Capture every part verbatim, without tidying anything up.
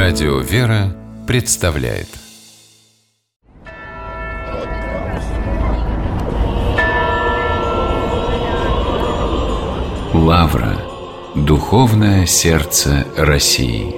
Радио «Вера» представляет. Лавра. Духовное сердце России.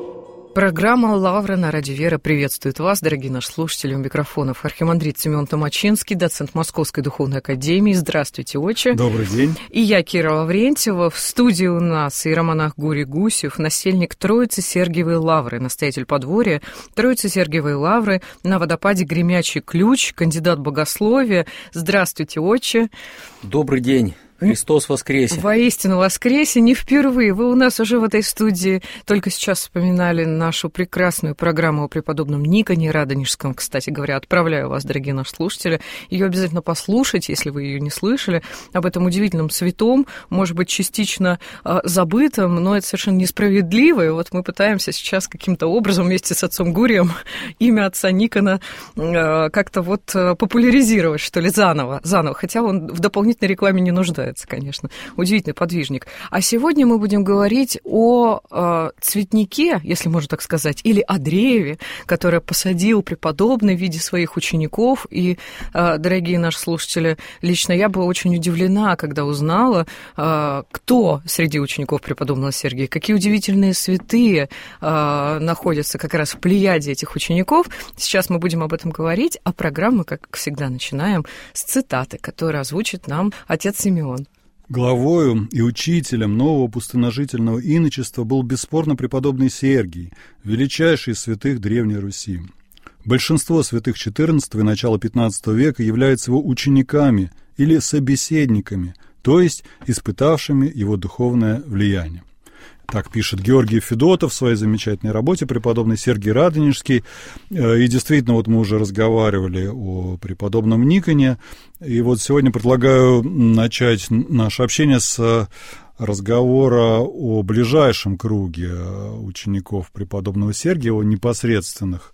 Программа «Лавра» на Радио «Вера» приветствует вас, дорогие наши слушатели. У микрофонов архимандрит Семен Томачинский, доцент Московской Духовной Академии. Здравствуйте, отче. Добрый день. И я, Кира Лаврентьева. В студии у нас иеромонах Гурий Гусев, насельник Троицы Сергиевой Лавры, настоятель подворья Троицы Сергиевой Лавры на водопаде Гремячий Ключ, кандидат богословия. Здравствуйте, отче. Добрый день. Христос воскресе! Воистину воскресе, не впервые. Вы у нас уже в этой студии только сейчас вспоминали нашу прекрасную программу о преподобном Никоне Радонежском. Кстати говоря, отправляю вас, дорогие наши слушатели, ее обязательно послушать, если вы ее не слышали, об этом удивительном святом, может быть, частично э, забытом, но это совершенно несправедливо. И вот мы пытаемся сейчас каким-то образом вместе с отцом Гурием имя отца Никона э, как-то вот популяризировать, что ли, заново, заново, хотя он в дополнительной рекламе не нуждается. Конечно, удивительный подвижник. А сегодня мы будем говорить о э, цветнике, если можно так сказать, или о древе, которое посадил преподобный в виде своих учеников. И, э, дорогие наши слушатели, лично я была очень удивлена, когда узнала, э, кто среди учеников преподобного Сергия, какие удивительные святые э, находятся как раз в плеяде этих учеников. Сейчас мы будем об этом говорить, а программу, как всегда, начинаем с цитаты, которую озвучит нам отец Симеон. Главою и учителем нового пустыножительного иночества был бесспорно преподобный Сергий, величайший из святых Древней Руси. Большинство святых четырнадцатого и начала пятнадцатого века являются его учениками или собеседниками, то есть испытавшими его духовное влияние. Так пишет Георгий Федотов в своей замечательной работе «Преподобный Сергий Радонежский». И действительно, вот мы уже разговаривали о преподобном Никоне. И вот сегодня предлагаю начать наше общение с разговора о ближайшем круге учеников преподобного Сергия, о непосредственных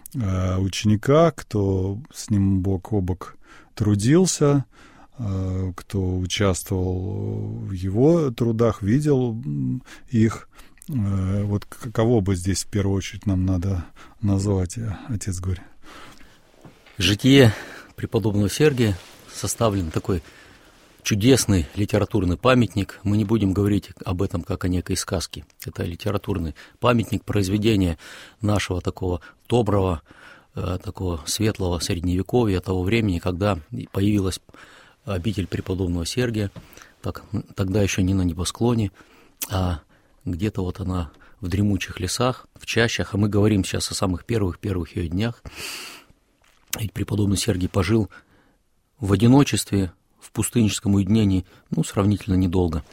учениках, кто с ним бок о бок трудился, кто участвовал в его трудах, видел их. Вот кого бы здесь в первую очередь нам надо назвать, отец Гурий? Житие преподобного Сергия составлен такой чудесный литературный памятник. Мы не будем говорить об этом как о некой сказке. Это литературный памятник, произведение нашего такого доброго, такого светлого средневековья, того времени, когда появилась обитель преподобного Сергия, так, тогда еще не на небосклоне, а где-то вот она в дремучих лесах, в чащах, а мы говорим сейчас о самых первых-первых ее днях. Ведь преподобный Сергий пожил в одиночестве, в пустынническом уединении, ну, сравнительно недолго.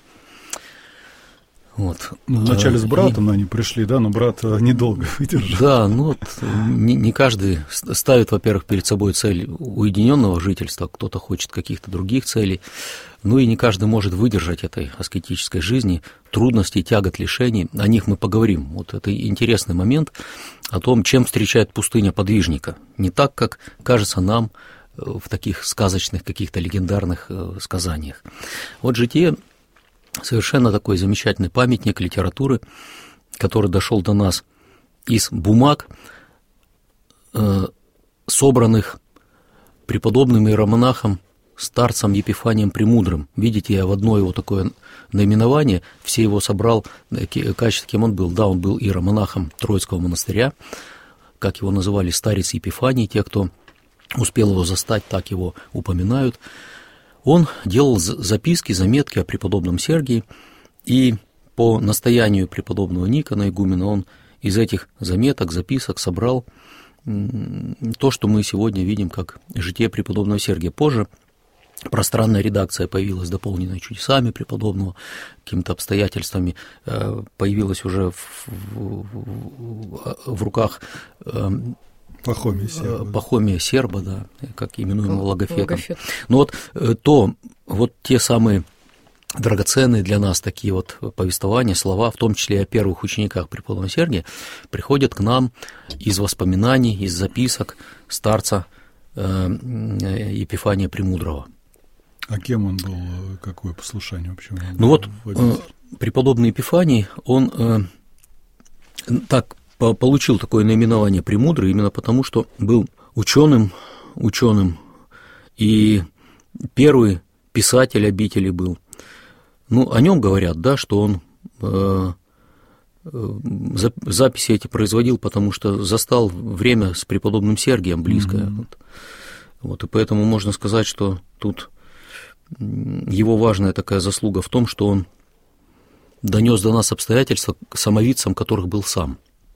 Вот. Ну, вначале с братом и... они пришли, да, но брат недолго выдержал. Да, ну вот не, не каждый ставит, во-первых, перед собой цель уединенного жительства, кто-то хочет каких-то других целей, ну и не каждый может выдержать этой аскетической жизни, трудностей, тягот, лишений, о них мы поговорим. Вот это интересный момент о том, чем встречает пустыня подвижника. Не так, как кажется нам в таких сказочных, каких-то легендарных сказаниях. Вот житие совершенно такой замечательный памятник литературы, который дошел до нас из бумаг, э, собранных преподобным иеромонахом, старцем Епифанием Премудрым. Видите, я в одно его такое наименование, все его собрал, качество, кем он был. Да, он был иеромонахом Троицкого монастыря, как его называли, старец Епифаний, те, кто успел его застать, так его упоминают. Он делал записки, заметки о преподобном Сергии, и по настоянию преподобного Никона, игумена, он из этих заметок, записок собрал то, что мы сегодня видим как житие преподобного Сергия. Позже пространная редакция появилась, дополненная чудесами преподобного, какими-то обстоятельствами, появилась уже в, в, в руках Пахомия Серба. Пахомия Серба, да, как именуемого Логофетом. Логофет. Но вот то, вот те самые драгоценные для нас такие вот повествования, слова, в том числе и о первых учениках преподобного Сергия, приходят к нам из воспоминаний, из записок старца Епифания Премудрого. А кем он был, какое послушание вообще? Ну вот, преподобный Епифаний, он так получил такое наименование «премудрый» именно потому, что был ученым, ученым, и первый писатель обители был. Ну, о нем говорят, да, что он э, записи эти производил, потому что застал время с преподобным Сергием близкое. Mm-hmm. Вот. Вот, и поэтому можно сказать, что тут его важная такая заслуга в том, что он донес до нас обстоятельства, самовидцам которых был сам.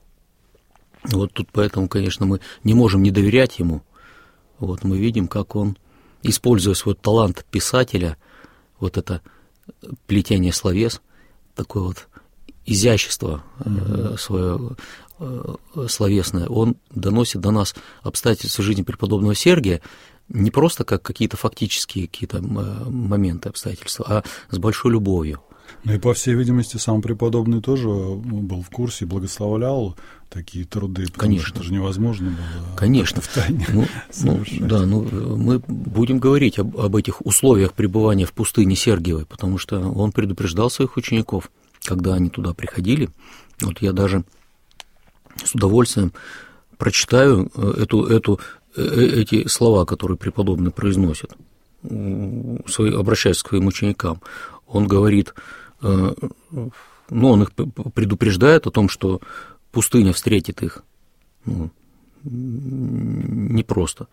Вот тут поэтому, конечно, мы не можем не доверять ему. Вот мы видим, как он, используя свой талант писателя, вот это плетение словес, такое вот изящество mm-hmm. свое словесное, он доносит до нас обстоятельства жизни преподобного Сергия не просто как какие-то фактические какие-то моменты, обстоятельства, а с большой любовью. Ну и, по всей видимости, сам преподобный тоже был в курсе, благословлял такие труды, потому Конечно. Что это же невозможно было. Конечно. В тайне ну, ну, да, ну, мы будем говорить об, об этих условиях пребывания в пустыне Сергиевой, потому что он предупреждал своих учеников, когда они туда приходили. Вот я даже с удовольствием прочитаю эту, эту, эти слова, которые преподобный произносит, обращаясь к своим ученикам. Он говорит, ну, он их предупреждает о том, что пустыня встретит их, ну, непросто.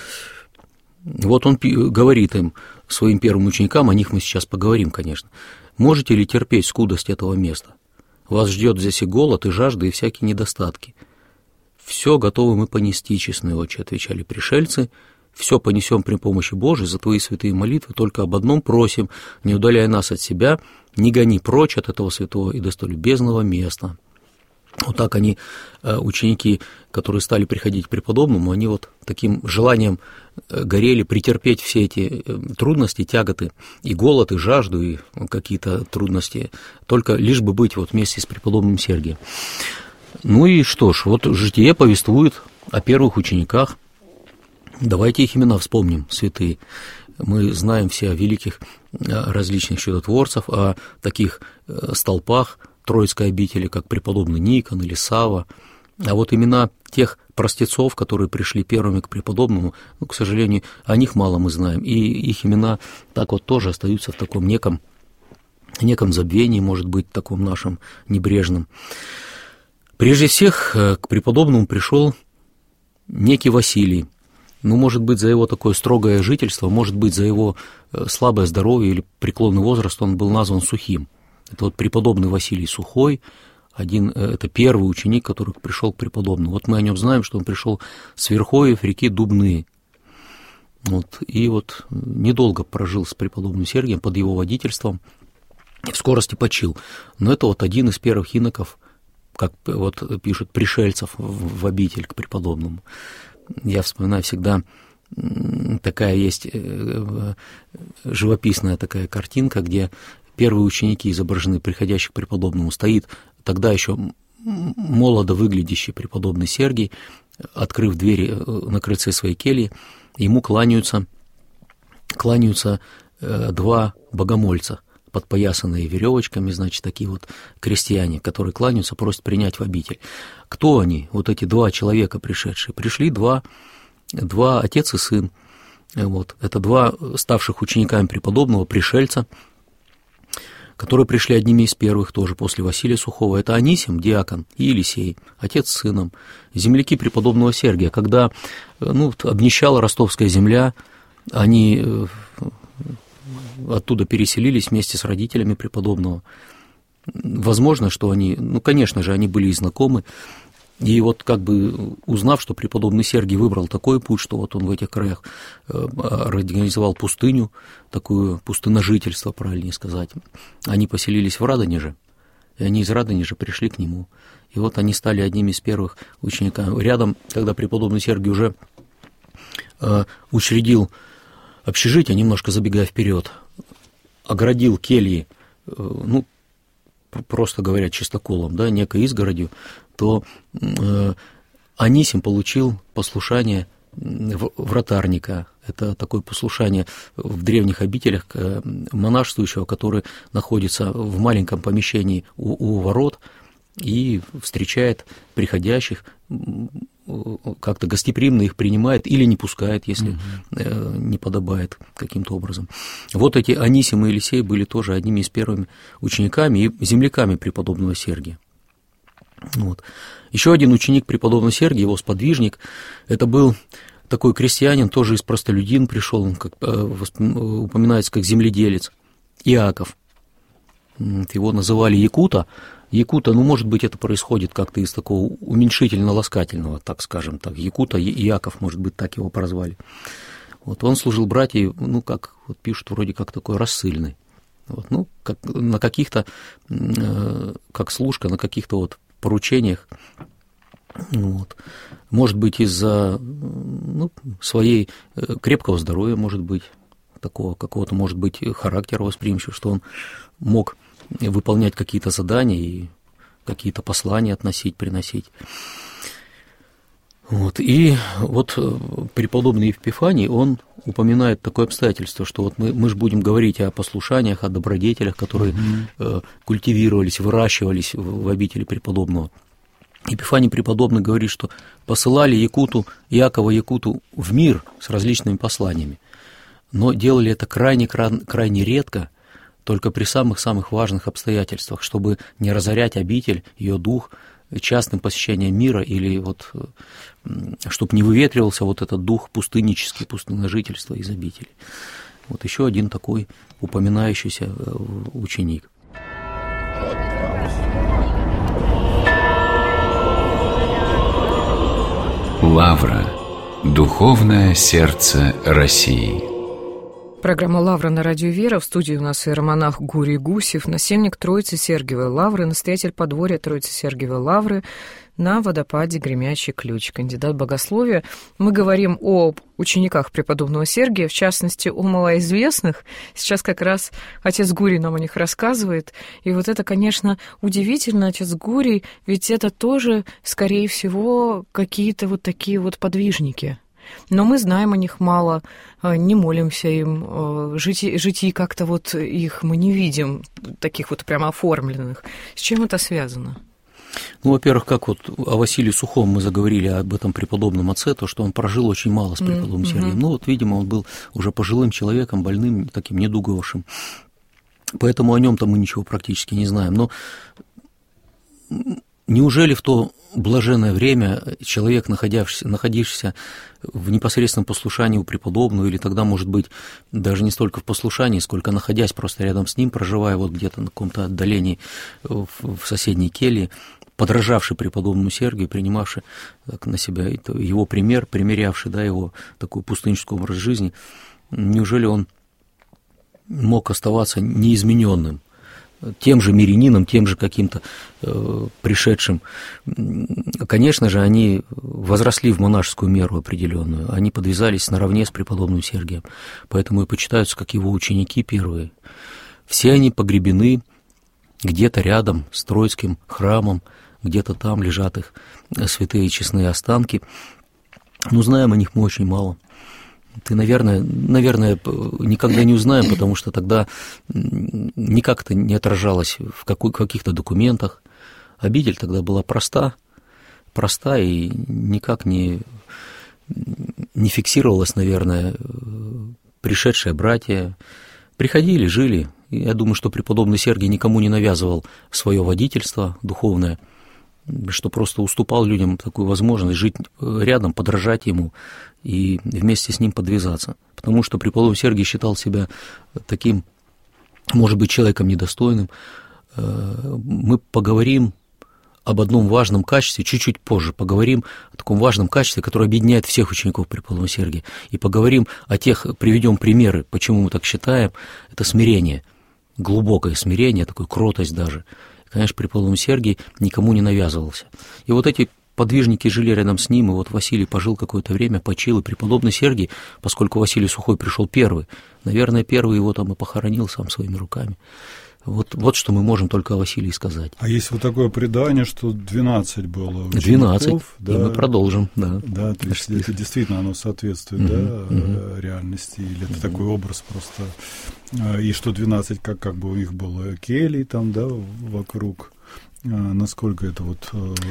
Вот он говорит им, своим первым ученикам, о них мы сейчас поговорим, конечно, можете ли терпеть скудость этого места? Вас ждет здесь и голод, и жажда, и всякие недостатки. Все готовы мы понести, честные очи, отвечали пришельцы. Все понесем при помощи Божией за твои святые молитвы, только об одном просим, не удаляй нас от себя, не гони прочь от этого святого и достолюбезного места. Вот так они, ученики, которые стали приходить к преподобному, они вот таким желанием горели претерпеть все эти трудности, тяготы, и голод, и жажду, и какие-то трудности, только лишь бы быть вот вместе с преподобным Сергием. Ну и что ж, вот житие повествует о первых учениках. Давайте их имена вспомним, святые. Мы знаем все о великих различных чудотворцев, о таких столпах Троицкой обители, как преподобный Никон или Савва. А вот имена тех простецов, которые пришли первыми к преподобному, ну, к сожалению, о них мало мы знаем. И их имена так вот тоже остаются в таком неком, неком забвении, может быть, таком нашем небрежном. Прежде всех к преподобному пришел некий Василий. Ну, может быть, за его такое строгое жительство, может быть, за его слабое здоровье или преклонный возраст он был назван Сухим. Это вот преподобный Василий Сухой, один, это первый ученик, который пришел к преподобному. Вот мы о нем знаем, что он пришел с верховьев реки Дубны. Вот, и вот недолго прожил с преподобным Сергием под его водительством, и в скорости почил. Но это вот один из первых иноков, как вот пишут, пришельцев в обитель к преподобному. Я вспоминаю всегда, такая есть живописная такая картинка, где первые ученики изображены, приходящих к преподобному. Стоит тогда еще молодо выглядящий преподобный Сергий, открыв двери на крыльце своей кельи, ему кланяются, кланяются два богомольца, подпоясанные веревочками, значит, такие вот крестьяне, которые кланяются, просят принять в обитель. Кто они, вот эти два человека пришедшие? Пришли два, два отец и сын. Вот. Это два ставших учениками преподобного пришельца, которые пришли одними из первых тоже после Василия Сухого. Это Анисим, диакон, и Елисей, отец с сыном, земляки преподобного Сергия. Когда ну, обнищала ростовская земля, они оттуда переселились вместе с родителями преподобного. Возможно, что они, ну, конечно же, они были и знакомы, и вот как бы узнав, что преподобный Сергий выбрал такой путь, что вот он в этих краях организовал пустыню, такое пустыножительство, правильнее сказать, они поселились в Радонеже, и они из Радонежа пришли к нему. И вот они стали одними из первых учеников. Рядом, когда преподобный Сергий уже учредил общежитие, немножко забегая вперед, оградил кельи, ну, просто говоря, чистоколом, да, некой изгородью, то э, Анисим получил послушание вратарника. Это такое послушание в древних обителях монашествующего, который находится в маленьком помещении у, у ворот, и встречает приходящих, как-то гостеприимно их принимает или не пускает, если mm-hmm. не подобает каким-то образом. Вот эти Анисим и Елисей были тоже одними из первыми учениками и земляками преподобного Сергия. Вот. Еще один ученик преподобного Сергия, его сподвижник, это был такой крестьянин, тоже из простолюдин пришел, он как, упоминается как земледелец, Иаков. Его называли Якута. Якута, ну, может быть, это происходит как-то из такого уменьшительно-ласкательного, так скажем, так, Якута, Иаков, может быть, так его прозвали. Вот, он служил братьям, ну, как вот пишут, вроде как такой рассыльный. Вот, ну, как, на каких-то, э, как служка, на каких-то вот поручениях, вот. Может быть, из-за ну, своей крепкого здоровья, может быть, такого какого-то, может быть, характера восприимчивого, что он мог выполнять какие-то задания и какие-то послания относить, приносить. Вот. И вот преподобный Евпифаний, он упоминает такое обстоятельство, что вот мы, мы же будем говорить о послушаниях, о добродетелях, которые mm-hmm. культивировались, выращивались в, в обители преподобного. Епифаний преподобный говорит, что посылали Якуту, Иакова Якуту в мир с различными посланиями, но делали это крайне, крайне редко, только при самых-самых важных обстоятельствах, чтобы не разорять обитель, ее дух, частным посещением мира, или вот, чтобы не выветривался вот этот дух пустыннический, пустынножительства из обители. Вот еще один такой упоминающийся ученик. Лавра. Духовное сердце России. Программа «Лавра» на радио «Вера». В студии у нас иеромонах Гурий Гусев, насельник Троицы Сергиевой Лавры, настоятель подворья Троицы Сергиевой Лавры на водопаде Гремячий Ключ, кандидат богословия. Мы говорим о учениках преподобного Сергия, в частности, о малоизвестных. Сейчас как раз отец Гурий нам о них рассказывает. И вот это, конечно, удивительно, отец Гурий, ведь это тоже, скорее всего, какие-то вот такие вот подвижники. Но мы знаем о них мало, не молимся им, житий, житий как-то вот их мы не видим, таких вот прямо оформленных. С чем это связано? Ну, во-первых, как вот о Василии Сухом мы заговорили, об этом преподобном отце, то, что он прожил очень мало с преподобным mm-hmm. Сергием. Ну, вот, видимо, он был уже пожилым человеком, больным, таким недуговавшим. Поэтому о нем-то мы ничего практически не знаем. Но неужели в то блаженное время человек, находившийся, находившийся в непосредственном послушании у преподобного, или тогда, может быть, даже не столько в послушании, сколько находясь просто рядом с ним, проживая вот где-то на каком-то отдалении в, в соседней келье, подражавший преподобному Сергию, принимавший так, на себя его пример, примерявший, да, его такой пустыннический образ жизни, неужели он мог оставаться неизмененным? Тем же мирянином, тем же каким-то э, пришедшим. Конечно же, они возросли в монашескую меру определенную, они подвязались наравне с преподобным Сергием, поэтому и почитаются как его ученики первые. Все они погребены где-то рядом с Троицким храмом, где-то там лежат их святые и честные останки, но знаем о них мы очень мало. Ты, наверное, наверное, никогда не узнаем, потому что тогда никак это не отражалось в какой, каких-то документах. Обитель тогда была проста, проста и никак не, не фиксировалась, наверное, пришедшие братья. Приходили, жили. И я думаю, что преподобный Сергий никому не навязывал свое водительство духовное, что просто уступал людям такую возможность жить рядом, подражать ему и вместе с ним подвязаться. Потому что преподобный Сергий считал себя таким, может быть, человеком недостойным. Мы поговорим об одном важном качестве, чуть-чуть позже поговорим о таком важном качестве, которое объединяет всех учеников преподобного Сергия. И поговорим о тех, приведем примеры, почему мы так считаем. Это смирение, глубокое смирение, такая кротость даже. Конечно, преподобный Сергий никому не навязывался. И вот эти подвижники жили рядом с ним, и вот Василий пожил какое-то время, почил, и преподобный Сергий, поскольку Василий Сухой пришел первый, наверное, первый его там и похоронил сам своими руками. Вот, вот что мы можем только о Василии сказать. А есть вот такое предание, что двенадцать было учеников. двенадцать, да, и мы продолжим, да. Да, то есть это действительно оно соответствует, угу, да, угу. реальности, или это угу. такой образ просто. И что двенадцать, как, как бы у них было келий там, да, вокруг. насколько это вот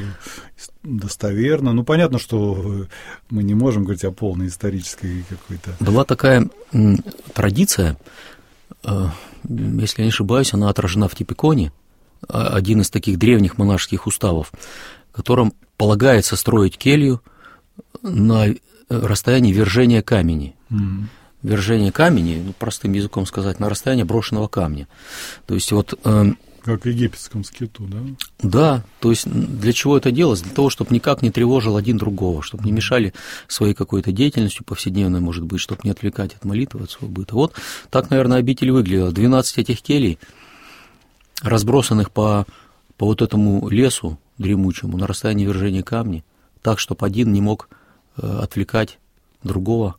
достоверно. Ну, понятно, что мы не можем говорить о полной исторической какой-то... Была такая традиция, если я не ошибаюсь, она отражена в Типиконе, один из таких древних монашеских уставов, в котором полагается строить келью на расстоянии вержения камени. Mm-hmm. Вержение камени, ну, простым языком сказать, на расстоянии брошенного камня. То есть вот... Э, как в египетском скиту, да? Да, то есть для чего это делалось? Для того, чтобы никак не тревожил один другого, чтобы не мешали своей какой-то деятельностью повседневной, может быть, чтобы не отвлекать от молитвы, от своего быта. Вот так, наверное, обитель выглядела. двенадцать этих келий, разбросанных по, по вот этому лесу дремучему на расстоянии вержения камня, так, чтобы один не мог э, отвлекать другого.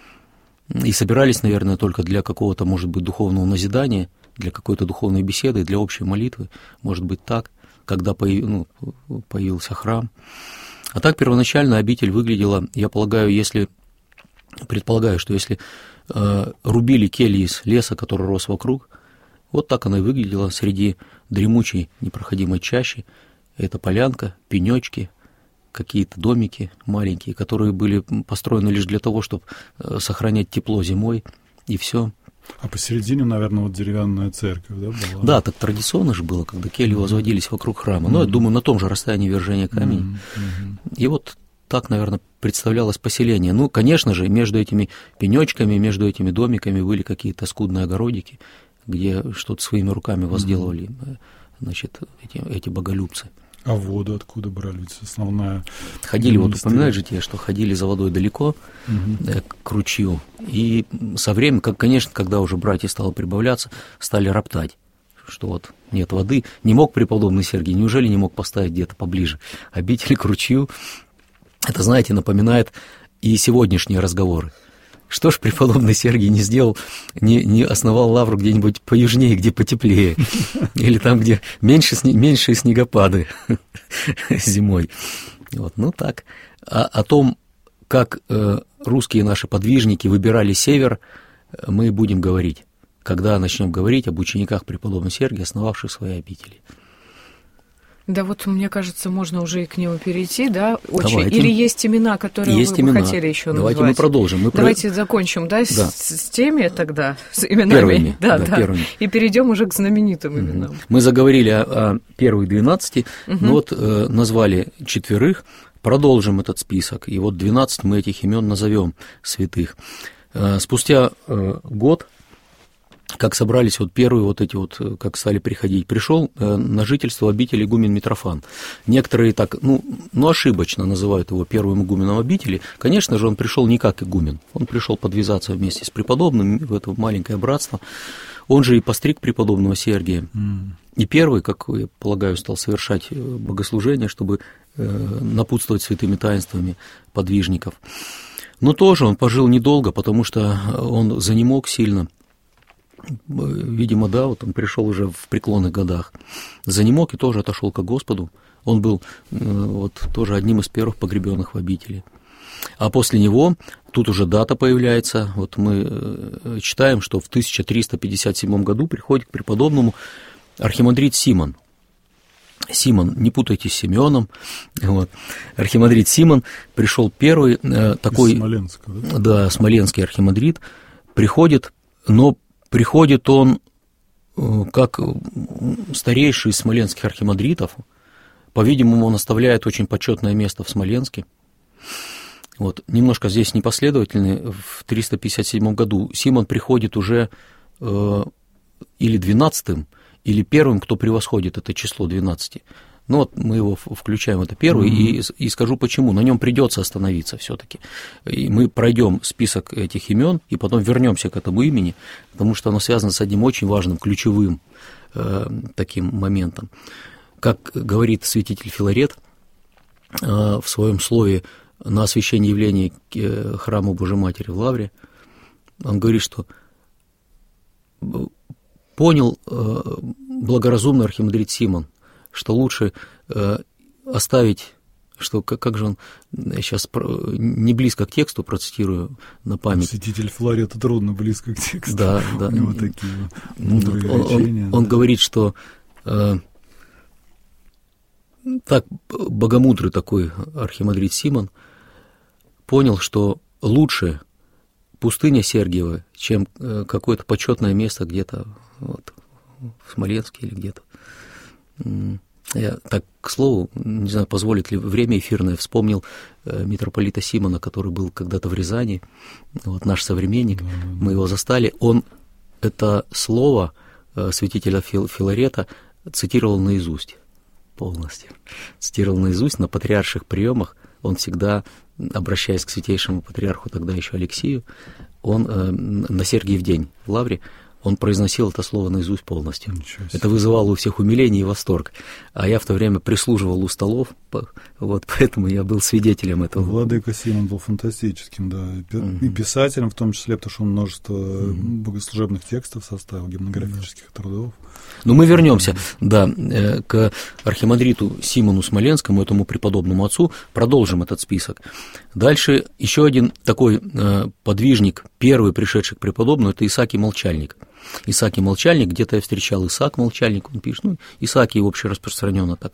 И собирались, наверное, только для какого-то, может быть, духовного назидания, для какой-то духовной беседы, для общей молитвы, может быть, так, когда появ... ну, появился храм. А так первоначально обитель выглядела, я полагаю, если, предполагаю, что если э, рубили кельи из леса, который рос вокруг, вот так она и выглядела среди дремучей непроходимой чащи. Это полянка, пенечки, какие-то домики маленькие, которые были построены лишь для того, чтобы сохранять тепло зимой, и все. А посередине, наверное, вот деревянная церковь, да, была? Да, так традиционно же было, когда кельи mm-hmm. возводились вокруг храма. Mm-hmm. Ну, я думаю, на том же расстоянии вержения камней. Mm-hmm. И вот так, наверное, представлялось поселение. Ну, конечно же, между этими пенечками, между этими домиками были какие-то скудные огородики, где что-то своими руками возделывали, mm-hmm. значит, эти, эти боголюбцы. А воду откуда брали? Ведь основная... Ходили, вот упоминаешь же тебе, что ходили за водой далеко, угу. да, к ручью, и со временем, как, конечно, когда уже братья стало прибавляться, стали роптать, что вот нет воды. Не мог преподобный Сергий, неужели не мог поставить где-то поближе обитель к ручью? Это, знаете, напоминает и сегодняшние разговоры. Что ж преподобный Сергий не сделал, не, не основал лавру где-нибудь поюжнее, где потеплее, или там, где меньше, меньшие снегопады зимой. Вот, ну так. А о том, как э, русские наши подвижники выбирали север, мы будем говорить, когда начнем говорить об учениках преподобного Сергия, основавших свои обители. Да, вот мне кажется, можно уже и к нему перейти, да? Очень. Давайте. Или есть имена, которые есть вы имена. бы хотели еще назвать? Давайте мы продолжим. Мы Давайте про... закончим, да, да. С, с теми тогда, с именами. Первыми, да, да, да. Первыми. И перейдем уже к знаменитым угу. именам. Мы заговорили о, о первых двенадцати, угу. ну вот э, назвали четверых, продолжим этот список, и вот двенадцать мы этих имен назовем святых. Э, спустя э, год, как собрались вот первые вот эти вот, как стали приходить, пришел на жительство обители игумен Митрофан. Некоторые так, ну, ну, ошибочно называют его первым игуменом обители. Конечно же, он пришел не как игумен, он пришел подвязаться вместе с преподобным в это маленькое братство. Он же и постриг преподобного Сергия. Mm. И первый, как я полагаю, стал совершать богослужение, чтобы напутствовать святыми таинствами подвижников. Но тоже он пожил недолго, потому что он занемог сильно. Видимо, да, вот он пришел уже в преклонных годах, занемог и тоже отошел ко Господу. Он был вот тоже одним из первых погребенных в обители. А после него, тут уже дата появляется, вот мы читаем, что в тысяча триста пятьдесят седьмом году приходит к преподобному архимандрит Симон. Симон, не путайте с Симеоном, вот. Архимандрит Симон пришел первый такой... Из Смоленска, да? Да, смоленский архимандрит, приходит, но приходит он как старейший из смоленских архимандритов. По-видимому, он оставляет очень почетное место в Смоленске. Вот. Немножко здесь непоследовательный. В триста пятьдесят седьмом году Симон приходит уже э, или двенадцатым, или первым, кто превосходит это число двенадцати. Ну вот мы его включаем, это первый, mm-hmm. и, и скажу почему. На нем придется остановиться все-таки. И мы пройдем список этих имен, и потом вернемся к этому имени, потому что оно связано с одним очень важным, ключевым э, таким моментом. Как говорит святитель Филарет э, в своем слове на освящение явления к храму Божьей Матери в Лавре, он говорит, что понял э, благоразумный архимандрит Симон, что лучше э, оставить, что как, как же он, я сейчас про, не близко к тексту процитирую на память. Святитель Филарета трудно близко к тексту. Да, да. У него такие мудрые он, речения. Он, да. он говорит, что э, Так богомудрый такой архимандрит Симон понял, что лучше пустыня Сергиева, чем какое-то почетное место где-то вот, в Смоленске или где-то. Я так, к слову, не знаю, позволит ли время эфирное, вспомнил митрополита Симона, который был когда-то в Рязани, вот наш современник, мы его застали, он это слово святителя Филарета цитировал наизусть полностью. Цитировал наизусть на патриарших приемах. Он всегда, обращаясь к святейшему патриарху, тогда еще Алексию, он э, на Сергиев день в Лавре, он произносил это слово наизусть полностью. Это вызывало у всех умиление и восторг. А я в то время прислуживал у столов, вот поэтому я был свидетелем этого. Владыка Симон был фантастическим, да, mm-hmm. и писателем в том числе, потому что он множество mm-hmm. богослужебных текстов составил, гимнографических mm-hmm. трудов. Ну, мы вернемся, да, к архимандриту Симону Смоленскому, этому преподобному отцу, продолжим этот список. Дальше еще один такой подвижник, первый пришедший к преподобному, это Исаакий Молчальник. Исаакий Молчальник, где-то я встречал Исаак Молчальник, он пишет, ну, Исаакий общераспространенно так.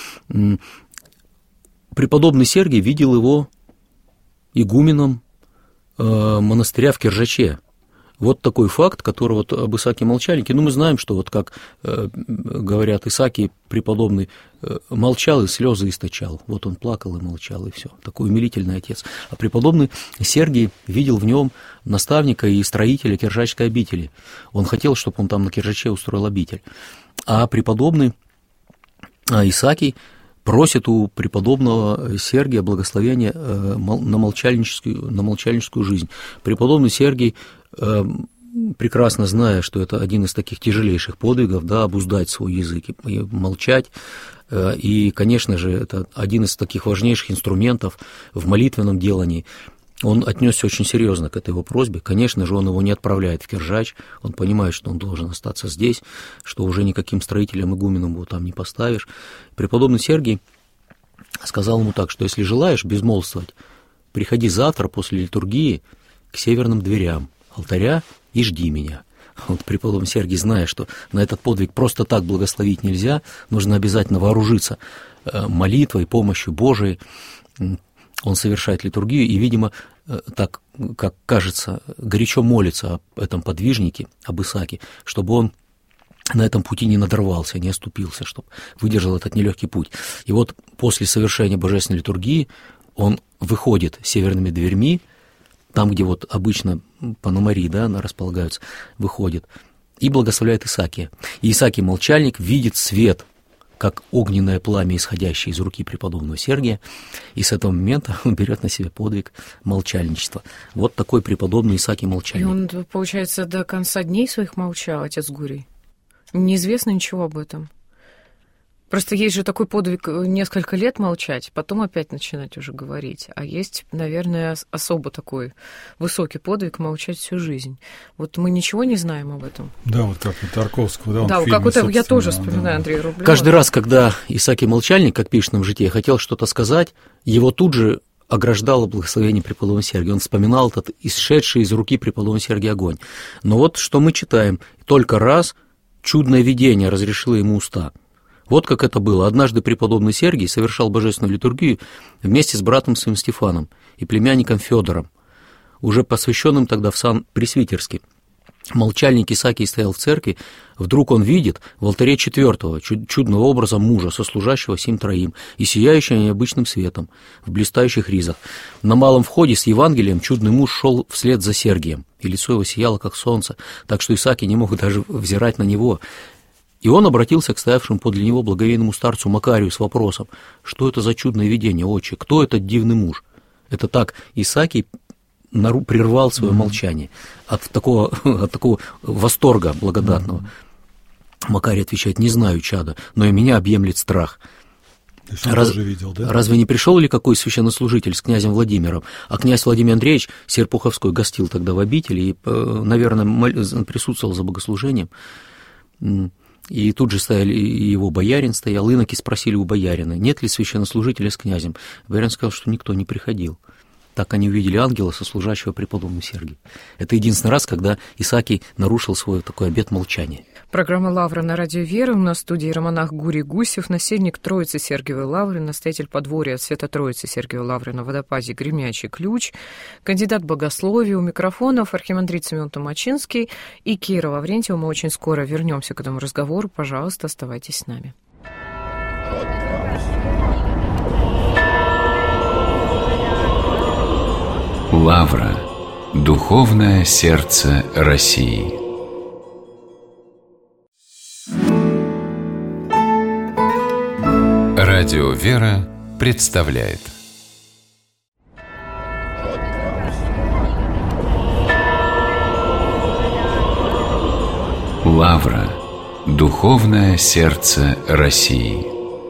Преподобный Сергий видел его игуменом монастыря в Киржаче. Вот такой факт, который вот об Исааке Молчальнике, ну, мы знаем, что вот как э, говорят, Исаакий преподобный э, молчал и слезы источал, вот он плакал и молчал, и все, такой умилительный отец. А преподобный Сергий видел в нем наставника и строителя Киржачской обители, он хотел, чтобы он там на Киржаче устроил обитель, а преподобный а Исаакий просит у преподобного Сергия благословения э, на молчальническую, на молчальническую жизнь. Преподобный Сергий, прекрасно зная, что это один из таких тяжелейших подвигов, да, обуздать свой язык и молчать, и, конечно же, это один из таких важнейших инструментов в молитвенном делании. Он отнесся очень серьезно к этой его просьбе. Конечно же, он его не отправляет в Киржач, он понимает, что он должен остаться здесь, что уже никаким строителем игуменом его там не поставишь. Преподобный Сергий сказал ему так, что если желаешь безмолвствовать, приходи завтра после литургии к северным дверям алтаря и жди меня. Вот преподобный Сергий, зная, что на этот подвиг просто так благословить нельзя, нужно обязательно вооружиться молитвой, помощью Божией. Он совершает литургию и, видимо, так, как кажется, горячо молится об этом подвижнике, об Исааке, чтобы он на этом пути не надорвался, не оступился, чтобы выдержал этот нелегкий путь. И вот после совершения божественной литургии он выходит северными дверьми, там, где вот обычно паномарии, да, располагаются, выходит, и благословляет Исаакия. И Исаакий Молчальник видит свет, как огненное пламя, исходящее из руки преподобного Сергия, и с этого момента он берет на себя подвиг молчальничества. Вот такой преподобный Исаакий Молчальник. И он, получается, до конца дней своих молчал, отец Гурий? Неизвестно ничего об этом. Просто есть же такой подвиг несколько лет молчать, потом опять начинать уже говорить. А есть, наверное, особо такой высокий подвиг молчать всю жизнь. Вот мы ничего не знаем об этом. Да, вот как у Тарковского, да, он да, в фильме, как это я тоже вспоминаю, да. Андрея Рублева. Каждый раз, когда Исаакий Молчальник, как пишет нам в житии, хотел что-то сказать, его тут же ограждало благословение преподобного Сергия. Он вспоминал этот исшедший из руки преподобного Сергия огонь. Но вот что мы читаем. Только раз чудное видение разрешило ему уста. Вот как это было. Однажды преподобный Сергий совершал божественную литургию вместе с братом своим Стефаном и племянником Федором, уже посвященным тогда в сан пресвитерский. Молчальник Исаакий стоял в церкви, вдруг он видит в алтаре четвертого чудного образа мужа, сослужащего сим троим, и сияющего необычным светом, в блистающих ризах. На малом входе с Евангелием чудный муж шел вслед за Сергием, и лицо его сияло, как солнце, так что Исаакий не мог даже взирать на него. И он обратился к стоявшему подле него благоговейному старцу Макарию с вопросом: что это за чудное видение, отче, кто этот дивный муж? Это так Исаакий прервал свое mm-hmm. молчание от такого, от такого восторга благодатного. Mm-hmm. Макарий отвечает: не знаю, чадо, но и меня объемлет страх. Раз, видел, да? Разве не пришел ли какой священнослужитель с князем Владимиром? А князь Владимир Андреевич Серпуховской гостил тогда в обители и, наверное, присутствовал за богослужением. И тут же стояли, и его боярин стоял, иноки спросили у боярина, нет ли священнослужителя с князем. Боярин сказал, что никто не приходил. Так они увидели ангела, сослужащего преподобному Сергию. Это единственный раз, когда Исаакий нарушил свой такой обет молчания. Программа «Лавра» на радио «Вера». У нас в студии иеромонах Гурий Гусев, насельник Троицы Сергиевой Лавры, настоятель подворья Свято-Троицы Сергиевой Лавры на водопаде Гремячий Ключ, кандидат богословия. У микрофонов архимандрит Семен Томачинский и Кира Лаврентьева. Мы очень скоро вернемся к этому разговору. Пожалуйста, оставайтесь с нами. Лавра. Духовное сердце России. Радио «Вера» представляет Лавра. Духовное сердце России.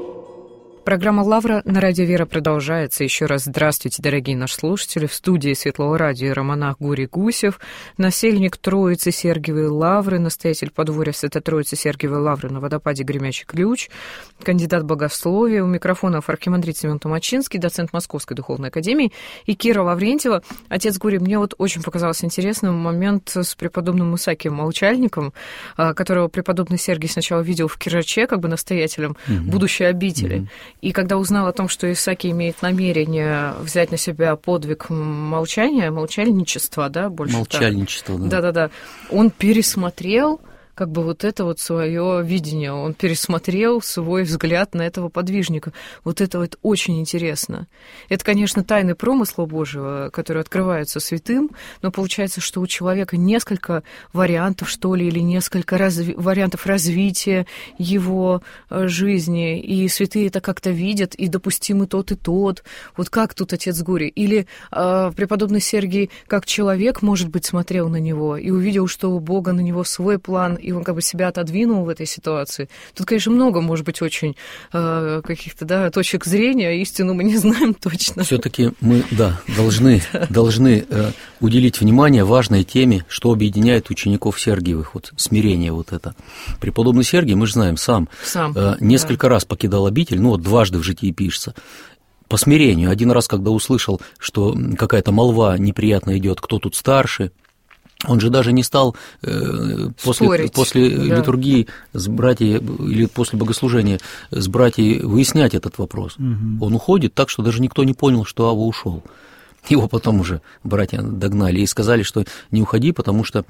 Программа «Лавра» на радио «Вера» продолжается. Еще раз здравствуйте, дорогие наши слушатели. В студии Светлого радио иеромонах Гурий Гусев, насельник Троицы Сергиевой Лавры, настоятель подворья Свято-Троицы Сергиевой Лавры на водопаде Гремячий Ключ, кандидат богословия. У микрофонов архимандрит Семен Томачинский, доцент Московской духовной академии, и Кира Лаврентьева. Отец Гурий, мне вот очень показался интересным момент с преподобным Исаакием Молчальником, которого преподобный Сергий сначала видел в Кираче, как бы настоятелем mm-hmm. будущей обители. Mm-hmm. И когда узнал о том, что Исаакий имеет намерение взять на себя подвиг молчания, молчальничества, да, больше Молчальничество, так. да. Да-да-да. Он пересмотрел как бы вот это вот свое видение, он пересмотрел свой взгляд на этого подвижника. Вот это вот очень интересно. Это, конечно, тайны промысла Божьего, которые открываются святым, но получается, что у человека несколько вариантов, что ли, или несколько разви- вариантов развития его жизни, и святые это как-то видят, и допустимы тот и тот. Вот как тут отец Гурий? Или э, преподобный Сергий, как человек, может быть, смотрел на него и увидел, что у Бога на него свой план, и он как бы себя отодвинул в этой ситуации. Тут, конечно, много, может быть, очень э, каких-то, да, точек зрения, истину мы не знаем точно. Все-таки мы, да, должны, должны э, уделить внимание важной теме, что объединяет учеников Сергиевых, вот смирение вот это. Преподобный Сергий, мы же знаем, сам, сам э, несколько да. раз покидал обитель, ну вот дважды в житии пишется, по смирению. Один раз, когда услышал, что какая-то молва неприятно идет, кто тут старше, он же даже не стал э, после, после да. литургии с братьями или после богослужения с братьями выяснять этот вопрос. Угу. Он уходит так, что даже никто не понял, что Ава ушел. Его потом уже братья догнали и сказали, что не уходи, потому что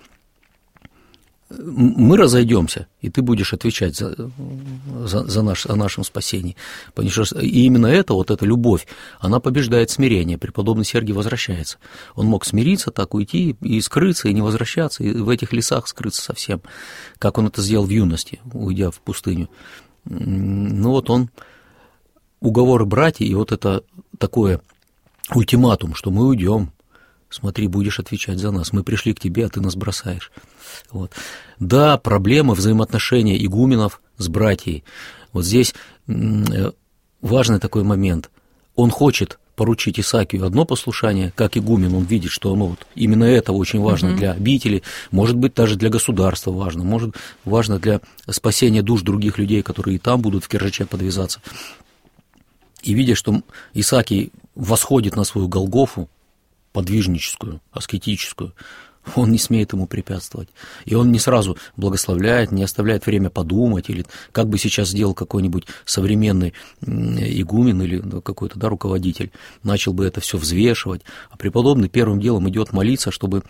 мы разойдемся, и ты будешь отвечать за, за, за наш, о нашем спасении. Потому что и именно это, вот эта любовь, она побеждает смирение. Преподобный Сергий возвращается. Он мог смириться, так уйти и скрыться, и не возвращаться, и в этих лесах скрыться совсем, как он это сделал в юности, уйдя в пустыню. Ну вот он, уговоры братьев, и вот это такое ультиматум, что мы уйдем. Смотри, будешь отвечать за нас. Мы пришли к тебе, а ты нас бросаешь. Вот. Да, проблема взаимоотношения игуменов с братьей. Вот здесь важный такой момент. Он хочет поручить Исаакию одно послушание, как игумен, он видит, что ну, вот, именно это очень важно uh-huh. для обители, может быть, даже для государства важно, может, важно для спасения душ других людей, которые и там будут в Киржаче подвязаться. И видя, что Исаакий восходит на свою Голгофу, подвижническую, аскетическую, он не смеет ему препятствовать. И он не сразу благословляет, не оставляет время подумать, или как бы сейчас сделал какой-нибудь современный игумен или какой-то да, руководитель, начал бы это все взвешивать. А преподобный первым делом идет молиться, чтобы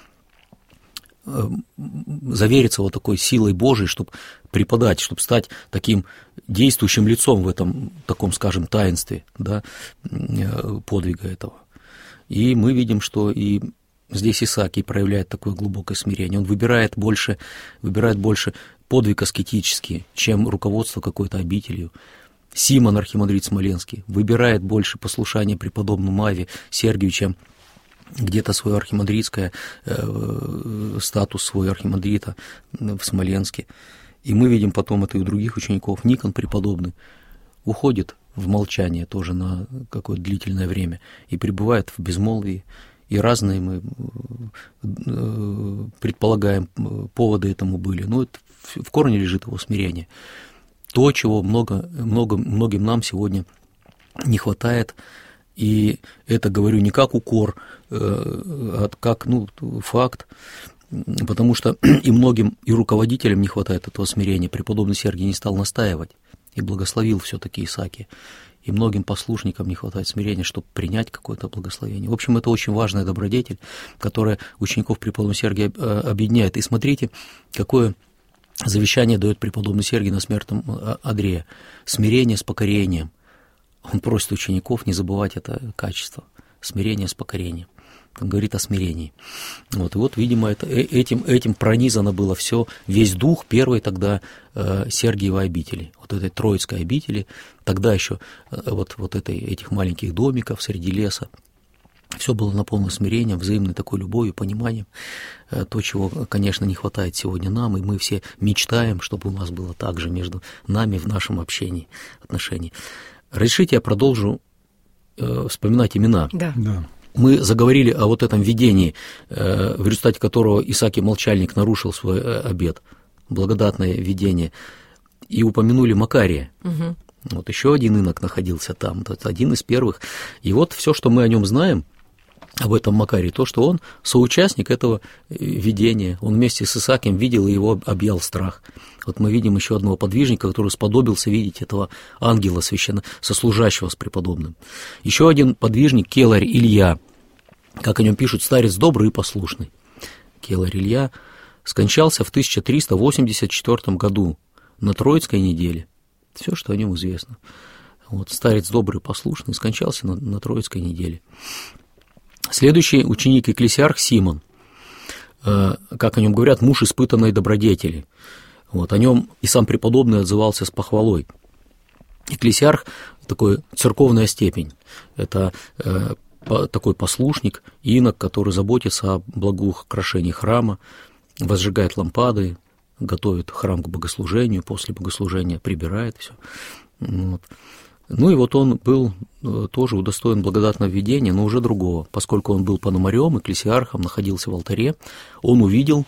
завериться вот такой силой Божией, чтобы преподать, чтобы стать таким действующим лицом в этом, таком, скажем, таинстве да, подвига этого. И мы видим, что и здесь Исаакий проявляет такое глубокое смирение. Он выбирает больше, выбирает больше подвиг аскетический, чем руководство какой-то обителью. Симон, архимандрит Смоленский, выбирает больше послушания преподобному Аве Сергию, чем где-то свое архимандритское, э, статус свой архимандрита в Смоленске. И мы видим потом это и у других учеников. Никон преподобный уходит в молчание тоже на какое-то длительное время и пребывает в безмолвии. И разные мы предполагаем поводы этому были. Но это в корне лежит его смирение. То, чего много, много, многим нам сегодня не хватает, и это говорю не как укор, а как ну, факт. потому что и многим, и руководителям не хватает этого смирения. Преподобный Сергий не стал настаивать и благословил все-таки Исааки. И многим послушникам не хватает смирения, чтобы принять какое-то благословение. В общем, это очень важная добродетель, которая учеников преподобного Сергия объединяет. И смотрите, какое завещание дает преподобный Сергий на смертном одре. Смирение с покорением. Он просит учеников не забывать это качество. Смирение с покорением. Он говорит о смирении. Вот, и вот, видимо, это, этим, этим пронизано было все, весь дух первой тогда э, Сергиевой обители, вот этой Троицкой обители, тогда еще э, вот, вот этой, этих маленьких домиков среди леса. Все было наполнено смирением, взаимной такой любовью, пониманием. Э, то, чего, конечно, не хватает сегодня нам, и мы все мечтаем, чтобы у нас было так же между нами в нашем общении, отношении. Разрешите, я продолжу э, вспоминать имена. Да. Да. Мы заговорили о вот этом видении, в результате которого Исааки Молчальник нарушил свой обет, благодатное видение, и упомянули Макария. Угу. Вот еще один инок находился там, это один из первых. И вот все, что мы о нем знаем, об этом Макарии, то, что он соучастник этого видения, он вместе с Исаакием видел, и его объял страх. Вот мы видим еще одного подвижника, который сподобился видеть этого ангела священно сослужащего с преподобным. Еще один подвижник, келарь Илья, как о нем пишут, старец добрый и послушный. Келарь Илья скончался в тысяча триста восемьдесят четвёртом году на Троицкой неделе. Все, что о нем известно. Вот, старец добрый и послушный скончался на, на Троицкой неделе. Следующий ученик экклесиарх Симон, как о нем говорят, муж испытанной добродетели. Вот, о нем и сам преподобный отзывался с похвалой. Экклесиарх – такой церковная степень, это э, по, такой послушник, инок, который заботится о благоукрашении храма, возжигает лампады, готовит храм к богослужению, после богослужения прибирает все. Вот. Ну и вот он был тоже удостоен благодатного видения, но уже другого, поскольку он был пономарем, экклесиархом, находился в алтаре, он увидел,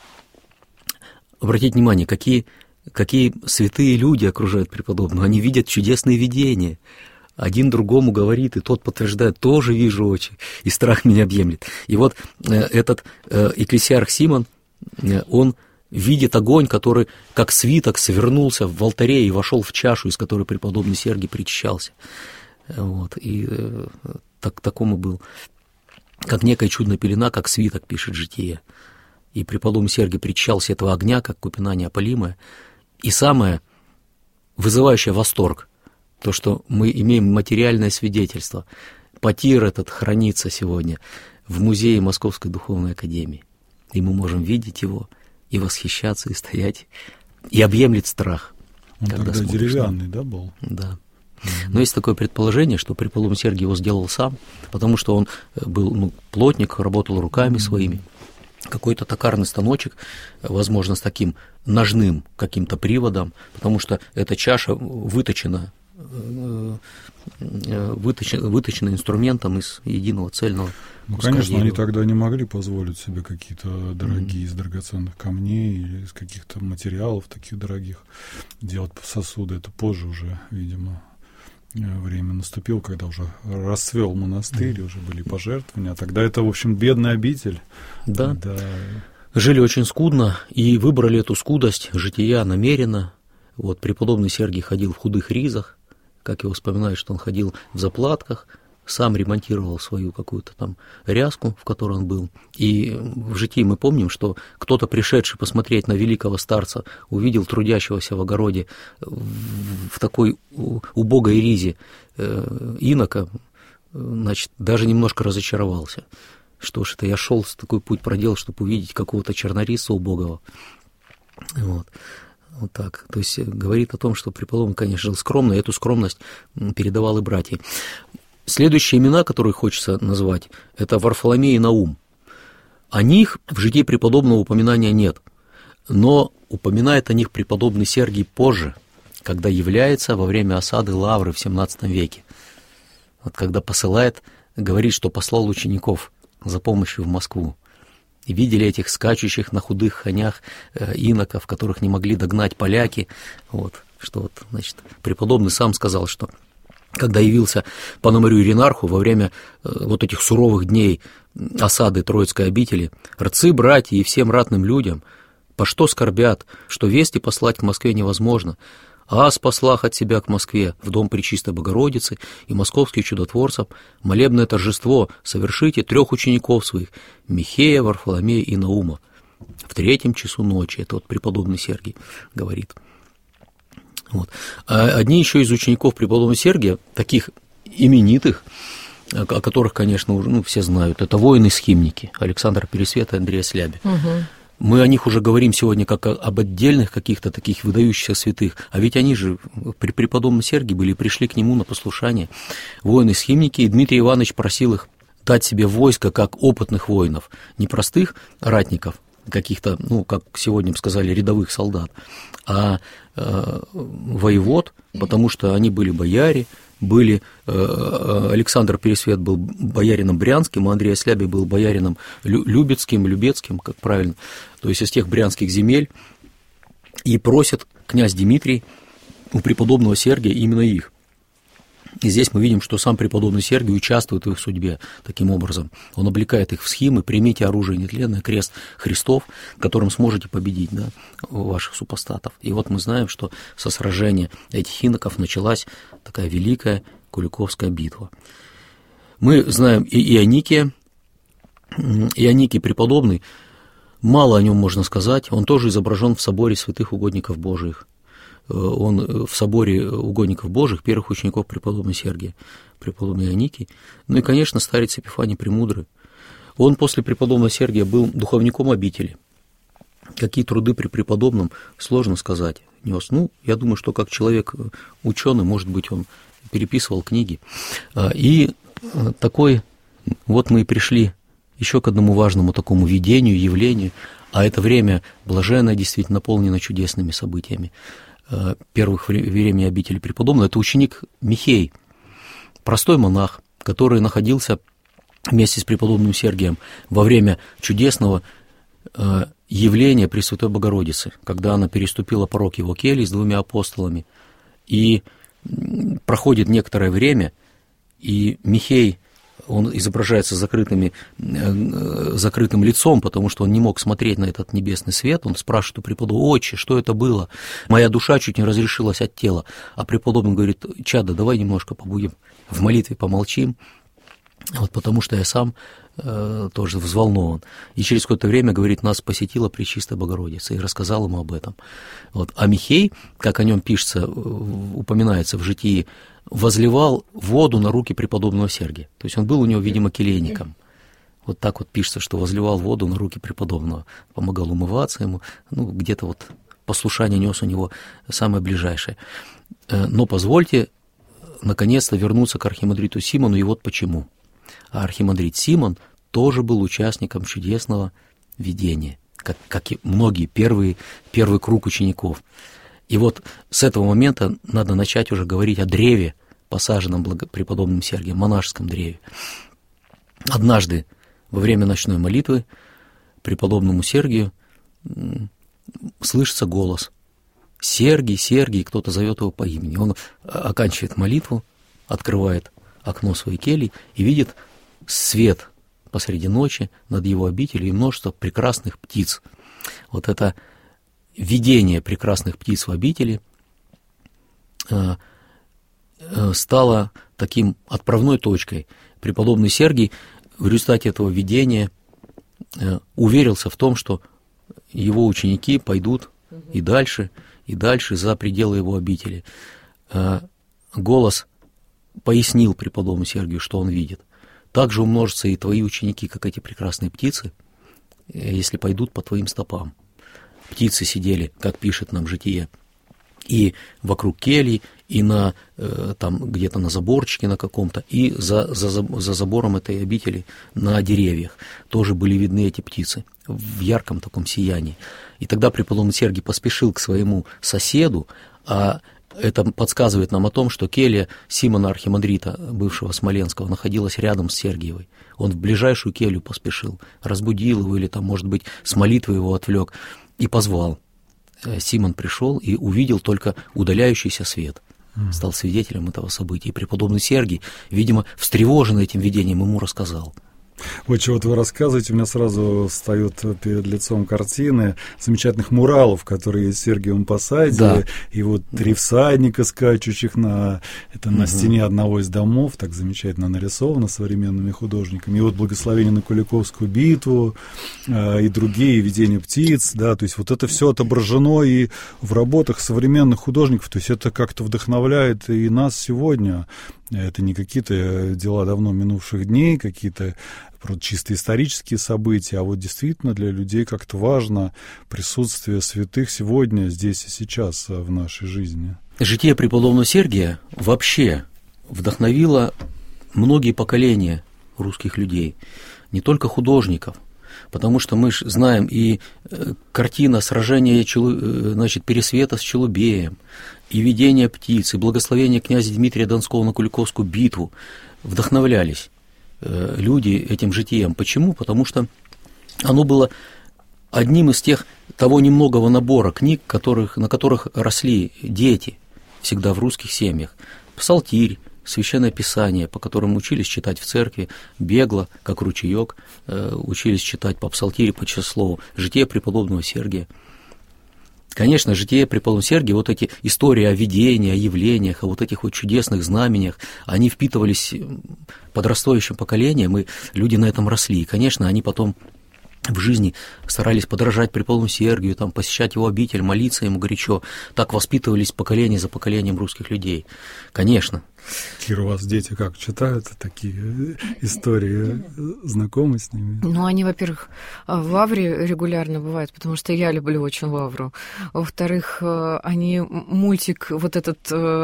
обратите внимание, какие, какие святые люди окружают преподобного, они видят чудесные видения, один другому говорит, и тот подтверждает, тоже вижу очи, и страх меня объемлет. И вот этот экклесиарх Симон, он видит огонь, который, как свиток, свернулся в алтаре и вошел в чашу, из которой преподобный Сергий причащался. Вот. И э, так, такому был, как некая чудная пелена, как свиток, пишет Житие. И преподобный Сергий причащался этого огня, как купина неопалимая. И самое вызывающее восторг, то, что мы имеем материальное свидетельство. Потир этот хранится сегодня в музее Московской Духовной Академии. И мы можем видеть его, и восхищаться, и стоять, и объемлет страх. Он тогда деревянный, да, был? Да. Mm-hmm. Но есть такое предположение, что преподобный Сергий его сделал сам, потому что он был ну, плотник, работал руками mm-hmm. своими. Какой-то токарный станочек, возможно, с таким ножным каким-то приводом, потому что эта чаша выточена, выточена, выточена инструментом из единого цельного ну, куска конечно, дерева. они тогда не могли позволить себе какие-то дорогие mm-hmm. из драгоценных камней или из каких-то материалов таких дорогих делать сосуды. Это позже уже, видимо, время наступило, когда уже расцвел монастырь, mm-hmm. уже были пожертвования. А тогда это, в общем, бедная обитель. Да. да. Жили очень скудно и выбрали эту скудость жития намеренно. Вот преподобный Сергий ходил в худых ризах, как его вспоминают, что он ходил в заплатках, сам ремонтировал свою какую-то там ряску, в которой он был. И в житии мы помним, что кто-то, пришедший посмотреть на великого старца, увидел трудящегося в огороде в такой убогой ризе инока, значит, даже немножко разочаровался. Что ж это, я шел, такой путь проделал, чтобы увидеть какого-то чернорисца убогого. Вот. Вот так. То есть говорит о том, что преподобный, конечно, жил скромно, и эту скромность передавал и братья. Следующие имена, которые хочется назвать, это Варфоломей и Наум. О них в житии преподобного упоминания нет, но упоминает о них преподобный Сергий позже, когда является во время осады Лавры в семнадцатом веке. Вот когда посылает, говорит, что послал учеников за помощью в Москву. И видели этих скачущих на худых конях иноков, которых не могли догнать поляки. Вот, что вот, значит, преподобный сам сказал, что когда явился Пономарю Иринарху во время вот этих суровых дней осады Троицкой обители: «Рцы, братья, и всем ратным людям, по что скорбят, что вести послать к Москве невозможно, а спаслах от себя к Москве, в дом Пречистой Богородицы и московских чудотворцев, молебное торжество совершите трех учеников своих, Михея, Варфоломея и Наума, в третьем часу ночи». Это вот преподобный Сергий говорит. Вот. А одни еще из учеников преподобного Сергия, таких именитых, о которых, конечно, уже ну, все знают, это воины-схимники Александр Пересвет и Андрей Слябе. Угу. Мы о них уже говорим сегодня как об отдельных каких-то таких выдающихся святых, а ведь они же при преподобном Сергии были, пришли к нему на послушание. Воины-схимники, и Дмитрий Иванович просил их дать себе войско как опытных воинов, не простых ратников, каких-то, ну, как сегодня бы сказали, рядовых солдат, а э, воевод, потому что они были бояре, были, э, Александр Пересвет был боярином брянским, а Андрей Слябе был боярином любецким, любецким, как правильно, то есть из тех брянских земель, и просит князь Дмитрий у преподобного Сергия именно их. И здесь мы видим, что сам преподобный Сергий участвует в их судьбе таким образом. Он облекает их в схимы: «Примите оружие нетленное, крест Христов, которым сможете победить, да, ваших супостатов». И вот мы знаем, что со сражения этих иноков началась такая великая Куликовская битва. Мы знаем и Ионикия, Ионикий преподобный, мало о нем можно сказать, он тоже изображен в соборе святых угодников Божиих. Он в соборе угодников Божьих, первых учеников преподобного Сергия, преподобный Ионикий. Ну и, конечно, старец Епифаний Премудрый. Он после преподобного Сергия был духовником обители. Какие труды при преподобном, сложно сказать, нес. Ну, я думаю, что как человек ученый, может быть, он переписывал книги. И такой, вот мы и пришли еще к одному важному такому видению, явлению, а это время блаженное, действительно наполнено чудесными событиями первых времени обители преподобного. Это ученик Михей, простой монах, который находился вместе с преподобным Сергием во время чудесного явления Пресвятой Богородицы, когда она переступила порог его кельи с двумя апостолами, и проходит некоторое время, и Михей, он изображается с закрытыми, закрытым лицом, потому что он не мог смотреть на этот небесный свет. Он спрашивает у преподобного: «Отче, что это было? Моя душа чуть не разрешилась от тела». А преподобный говорит: «Чадо, давай немножко побудем в молитве, помолчим, вот потому что я сам э, тоже взволнован». И через какое-то время, говорит, нас посетила Пречистая Богородица и рассказал ему об этом. Вот. А Михей, как о нем пишется, упоминается в житии, возливал воду на руки преподобного Сергия. То есть он был у него, видимо, келейником. Вот так вот пишется, что возливал воду на руки преподобного, помогал умываться ему, ну, где-то вот послушание нес у него самое ближайшее. Но позвольте, наконец-то, вернуться к архимандриту Симону, и вот почему. А архимандрит Симон тоже был участником чудесного видения, как, как и многие первые, первый круг учеников. И вот с этого момента надо начать уже говорить о древе, посаженном преподобным Сергием, монашеском древе. Однажды во время ночной молитвы преподобному Сергию слышится голос: «Сергий, Сергий», кто-то зовет его по имени. Он оканчивает молитву, открывает окно своей кельи и видит свет посреди ночи над его обителью и множество прекрасных птиц. Вот это видение прекрасных птиц в обители стало таким отправной точкой. Преподобный Сергий в результате этого видения уверился в том, что его ученики пойдут и дальше, и дальше за пределы его обители. Голос пояснил преподобному Сергию, что он видит. «Также умножатся и твои ученики, как эти прекрасные птицы, если пойдут по твоим стопам». Птицы сидели, как пишет нам житие, и вокруг кельи, и на, там, где-то на заборчике на каком-то, и за, за, за забором этой обители на деревьях тоже были видны эти птицы в ярком таком сиянии. И тогда преподобный Сергий поспешил к своему соседу, а это подсказывает нам о том, что келья Симона архимандрита, бывшего Смоленского, находилась рядом с Сергиевой. Он в ближайшую келью поспешил, разбудил его или, там, может быть, с молитвы его отвлек и позвал. Симон пришел и увидел только удаляющийся свет. стал свидетелем этого события. И преподобный Сергий, видимо, встревоженный этим видением, ему рассказал. Вот чего вы рассказываете, у меня сразу встают перед лицом картины замечательных муралов, которые есть в Сергиевом Посаде, да. И вот три всадника, скачущих на, это на угу. стене одного из домов, так замечательно нарисовано современными художниками, и вот благословение на Куликовскую битву, э, и другие, видения птиц, да, то есть вот это все отображено и в работах современных художников, то есть это как-то вдохновляет и нас сегодня. Это не какие-то дела давно минувших дней, какие-то чисто исторические события, а вот действительно для людей как-то важно присутствие святых сегодня, здесь и сейчас в нашей жизни. Житие преподобного Сергия вообще вдохновило многие поколения русских людей, не только художников, потому что мы же знаем и картина сражения, значит, Пересвета с Челубеем, и видение птиц, и благословение князя Дмитрия Донского на Куликовскую битву. Вдохновлялись люди этим житием. Почему? Потому что оно было одним из тех, того немногого набора книг, которых, на которых росли дети всегда в русских семьях. Псалтирь, Священное Писание, по которым учились читать в церкви, бегло, как ручеек, учились читать по псалтире, по числу, житие преподобного Сергия. Конечно, житие преподобного Сергия, вот эти истории о видении, о явлениях, о вот этих вот чудесных знамениях, они впитывались подрастающим поколением, и люди на этом росли. И, конечно, они потом в жизни старались подражать преподобному Сергию, там, посещать его обитель, молиться ему горячо. Так воспитывались поколение за поколением русских людей. Конечно. Кира, у вас дети как, читают такие истории, знакомы с ними? Ну, они, во-первых, в Лавре регулярно бывают, потому что я люблю очень Лавру. Во-вторых, они мультик вот этот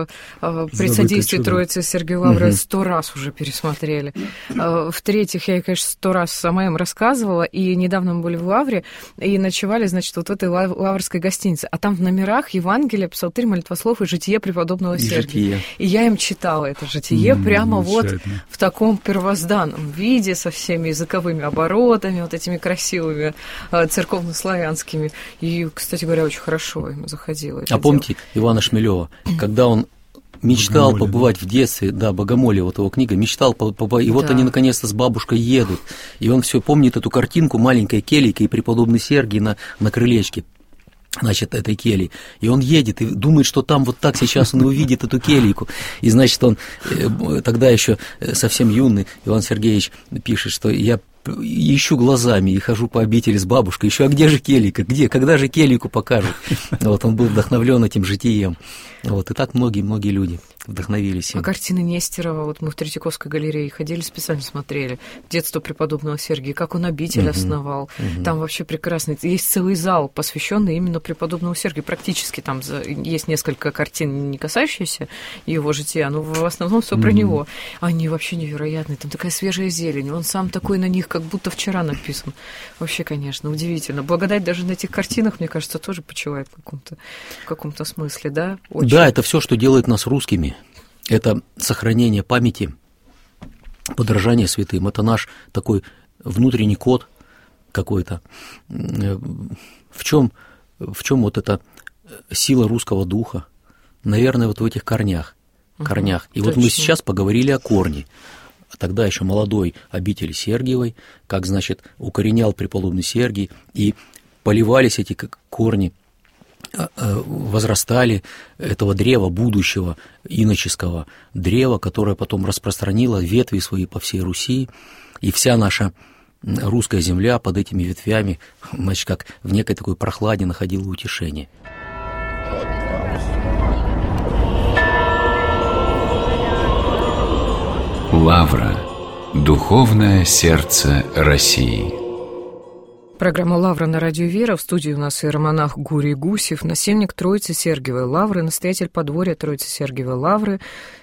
«При содействии Троицы Сергия Лавры» сто раз уже пересмотрели. В-третьих, я, конечно, сто раз сама им рассказывала, и недавно мы были в Лавре и ночевали, значит, вот в этой лаврской гостинице. А там в номерах Евангелие, Псалтырь, Молитвослов и житие преподобного Сергия. И я им читала это житие mm, прямо вот в таком первозданном виде, со всеми языковыми оборотами, вот этими красивыми церковно-славянскими. И, кстати говоря, очень хорошо им заходило. А помните Ивана Шмелева, когда он мечтал Богомоле, побывать да? в детстве, да, Богомоле, вот его книга, мечтал побывать, и вот да. они наконец-то с бабушкой едут, и он все помнит эту картинку, маленькая келейка и преподобный Сергий на, на крылечке, значит, этой кельи. И он едет и думает, что там вот так сейчас он увидит эту келейку. И, значит, он тогда еще совсем юный, Иван Сергеевич пишет, что я ищу глазами и хожу по обители с бабушкой, еще, а где же келейка, где, когда же келейку покажут? Вот он был вдохновлен этим житием. Вот, и так многие-многие люди вдохновились им. А картины Нестерова, вот мы в Третьяковской галерее ходили, специально смотрели, детство преподобного Сергия, как он обитель uh-huh. основал. Uh-huh. Там вообще прекрасно. Есть целый зал, посвященный именно преподобному Сергию. Практически там есть несколько картин, не касающиеся его жития, но в основном все uh-huh. про него. Они вообще невероятные, там такая свежая зелень, он сам такой на них, как будто вчера написан. Вообще, конечно, удивительно. Благодать даже на этих картинах, мне кажется, тоже почивает в каком-то, в каком-то смысле, да? Очень. Да, это все, что делает нас русскими. Это сохранение памяти, подражание святым. Это наш такой внутренний код какой-то. В чем, в чем вот эта сила русского духа? Наверное, вот в этих корнях. корнях. И Точно. Вот мы сейчас поговорили о корне. Тогда еще молодой обители Сергиевой, как, значит, укоренял преподобный Сергий, и поливались эти корни, возрастали этого древа будущего, иноческого древа, которое потом распространило ветви свои по всей Руси, и вся наша русская земля под этими ветвями, значит, как в некой такой прохладе находила утешение. Лавра. Духовное сердце России. Программа «Лавра» на радио «Вера». В студии у нас иеромонах Гурий Гусев, насельник Троицы Сергиевой Лавры, настоятель подворья Троицы Сергиевой Лавры,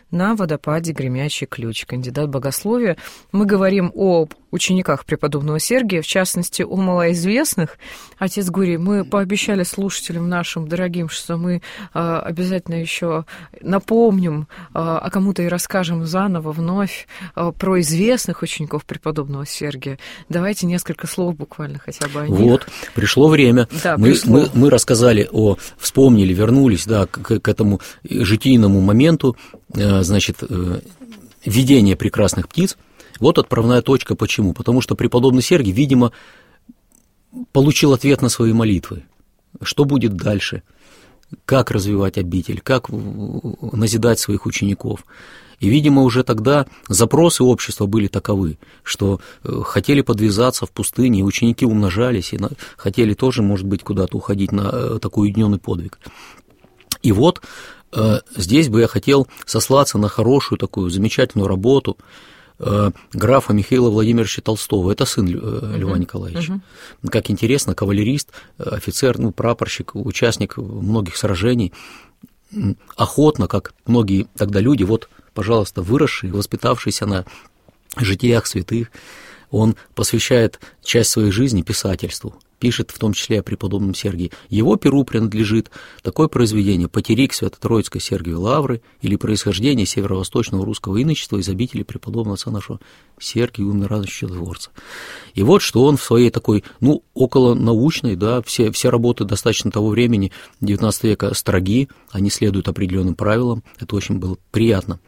на водопаде Гремячий Ключ, кандидат богословия. Мы говорим о учениках преподобного Сергия, в частности, о малоизвестных. Отец Гурий, мы пообещали слушателям нашим дорогим, что мы а, обязательно еще напомним, а, а кому-то и расскажем заново, вновь а, про известных учеников преподобного Сергия. Давайте несколько слов буквально хотя бы о них. Вот, пришло время. Да, мы, пришло. Мы, мы рассказали о, вспомнили, вернулись, да, к, к этому житийному моменту, значит, видение прекрасных птиц. Вот отправная точка. Почему? Потому что преподобный Сергий, видимо, получил ответ на свои молитвы. Что будет дальше? Как развивать обитель? Как назидать своих учеников? И, видимо, уже тогда запросы общества были таковы, что хотели подвязаться в пустыне, и ученики умножались, и хотели тоже, может быть, куда-то уходить на такой уединенный подвиг. И вот здесь бы я хотел сослаться на хорошую такую замечательную работу графа Михаила Владимировича Толстого. Это сын Льва uh-huh. Николаевича. Uh-huh. Как интересно, кавалерист, офицер, ну, прапорщик, участник многих сражений, охотно, как многие тогда люди, вот, пожалуйста, выросший, воспитавшийся на житиях святых, он посвящает часть своей жизни писательству. Пишет в том числе о преподобном Сергии. Его перу принадлежит такое произведение «Патерик Свято-Троицкой Сергиевой Лавры» или «Происхождение северо-восточного русского иночества из обители преподобного отца нашего Сергия Умирадовича Чудотворца». И вот что он в своей такой, ну, около научной, да, все, все работы достаточно того времени, девятнадцатого века, строги, они следуют определенным правилам, это очень было приятно.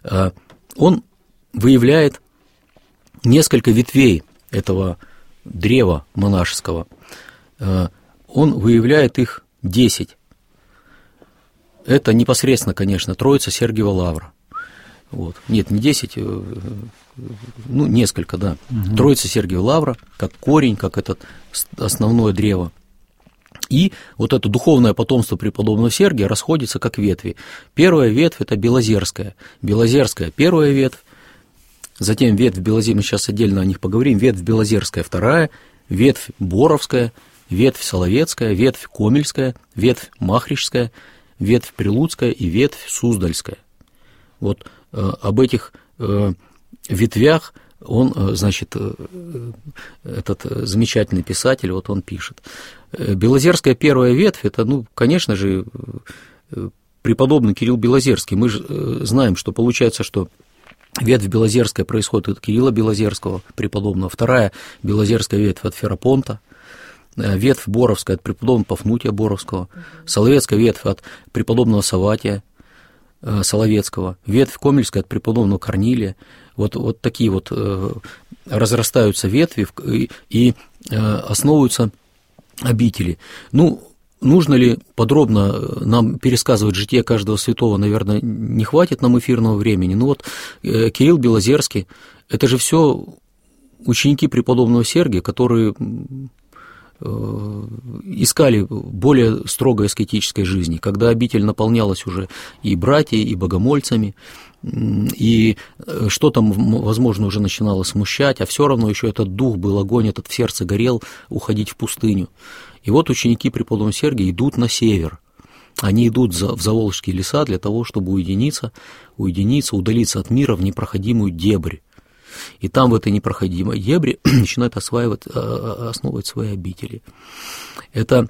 Он выявляет несколько ветвей этого древа монашеского. Он выявляет их десять. Это непосредственно, конечно, Троица Сергиева Лавра. Вот. Нет, не десять, ну, несколько, да. Угу. Троица Сергиева Лавра, как корень, как это основное древо. И вот это духовное потомство преподобного Сергия расходится как ветви. Первая ветвь – это Белозерская. Белозерская – первая ветвь. Затем ветвь Белозерская, мы сейчас отдельно о них поговорим, ветвь Белозерская вторая, ветвь Боровская, ветвь Соловецкая, ветвь Комельская, ветвь Махричская, ветвь Прилуцкая и ветвь Суздальская. Вот э, об этих э, ветвях он, э, значит, э, этот замечательный писатель, вот он пишет. Белозерская первая ветвь, это, ну, конечно же, э, преподобный Кирилл Белозерский. Мы же э, знаем, что получается, что ветвь Белозерская происходит от Кирилла Белозерского, преподобного. Вторая Белозерская ветвь от Ферапонта. Ветвь Боровская от преподобного Пафнутия Боровского. Соловецкая ветвь от преподобного Саватия Соловецкого. Ветвь Комельская от преподобного Корнилия. Вот, вот такие вот э, разрастаются ветви и, и э, основываются обители. Ну, нужно ли подробно нам пересказывать житие каждого святого, наверное, не хватит нам эфирного времени. Ну вот э, Кирилл Белозерский, это же все ученики преподобного Сергия, которые э, искали более строгой аскетической жизни, когда обитель наполнялась уже и братьями, и богомольцами, и что-то, возможно, уже начинало смущать, а все равно еще этот дух был, огонь этот в сердце горел, уходить в пустыню. И вот ученики преподобного Сергия идут на север. Они идут в Заволжские леса для того, чтобы уединиться, уединиться, удалиться от мира в непроходимую дебрь. И там, в этой непроходимой дебре, начинают осваивать, основывать свои обители. Это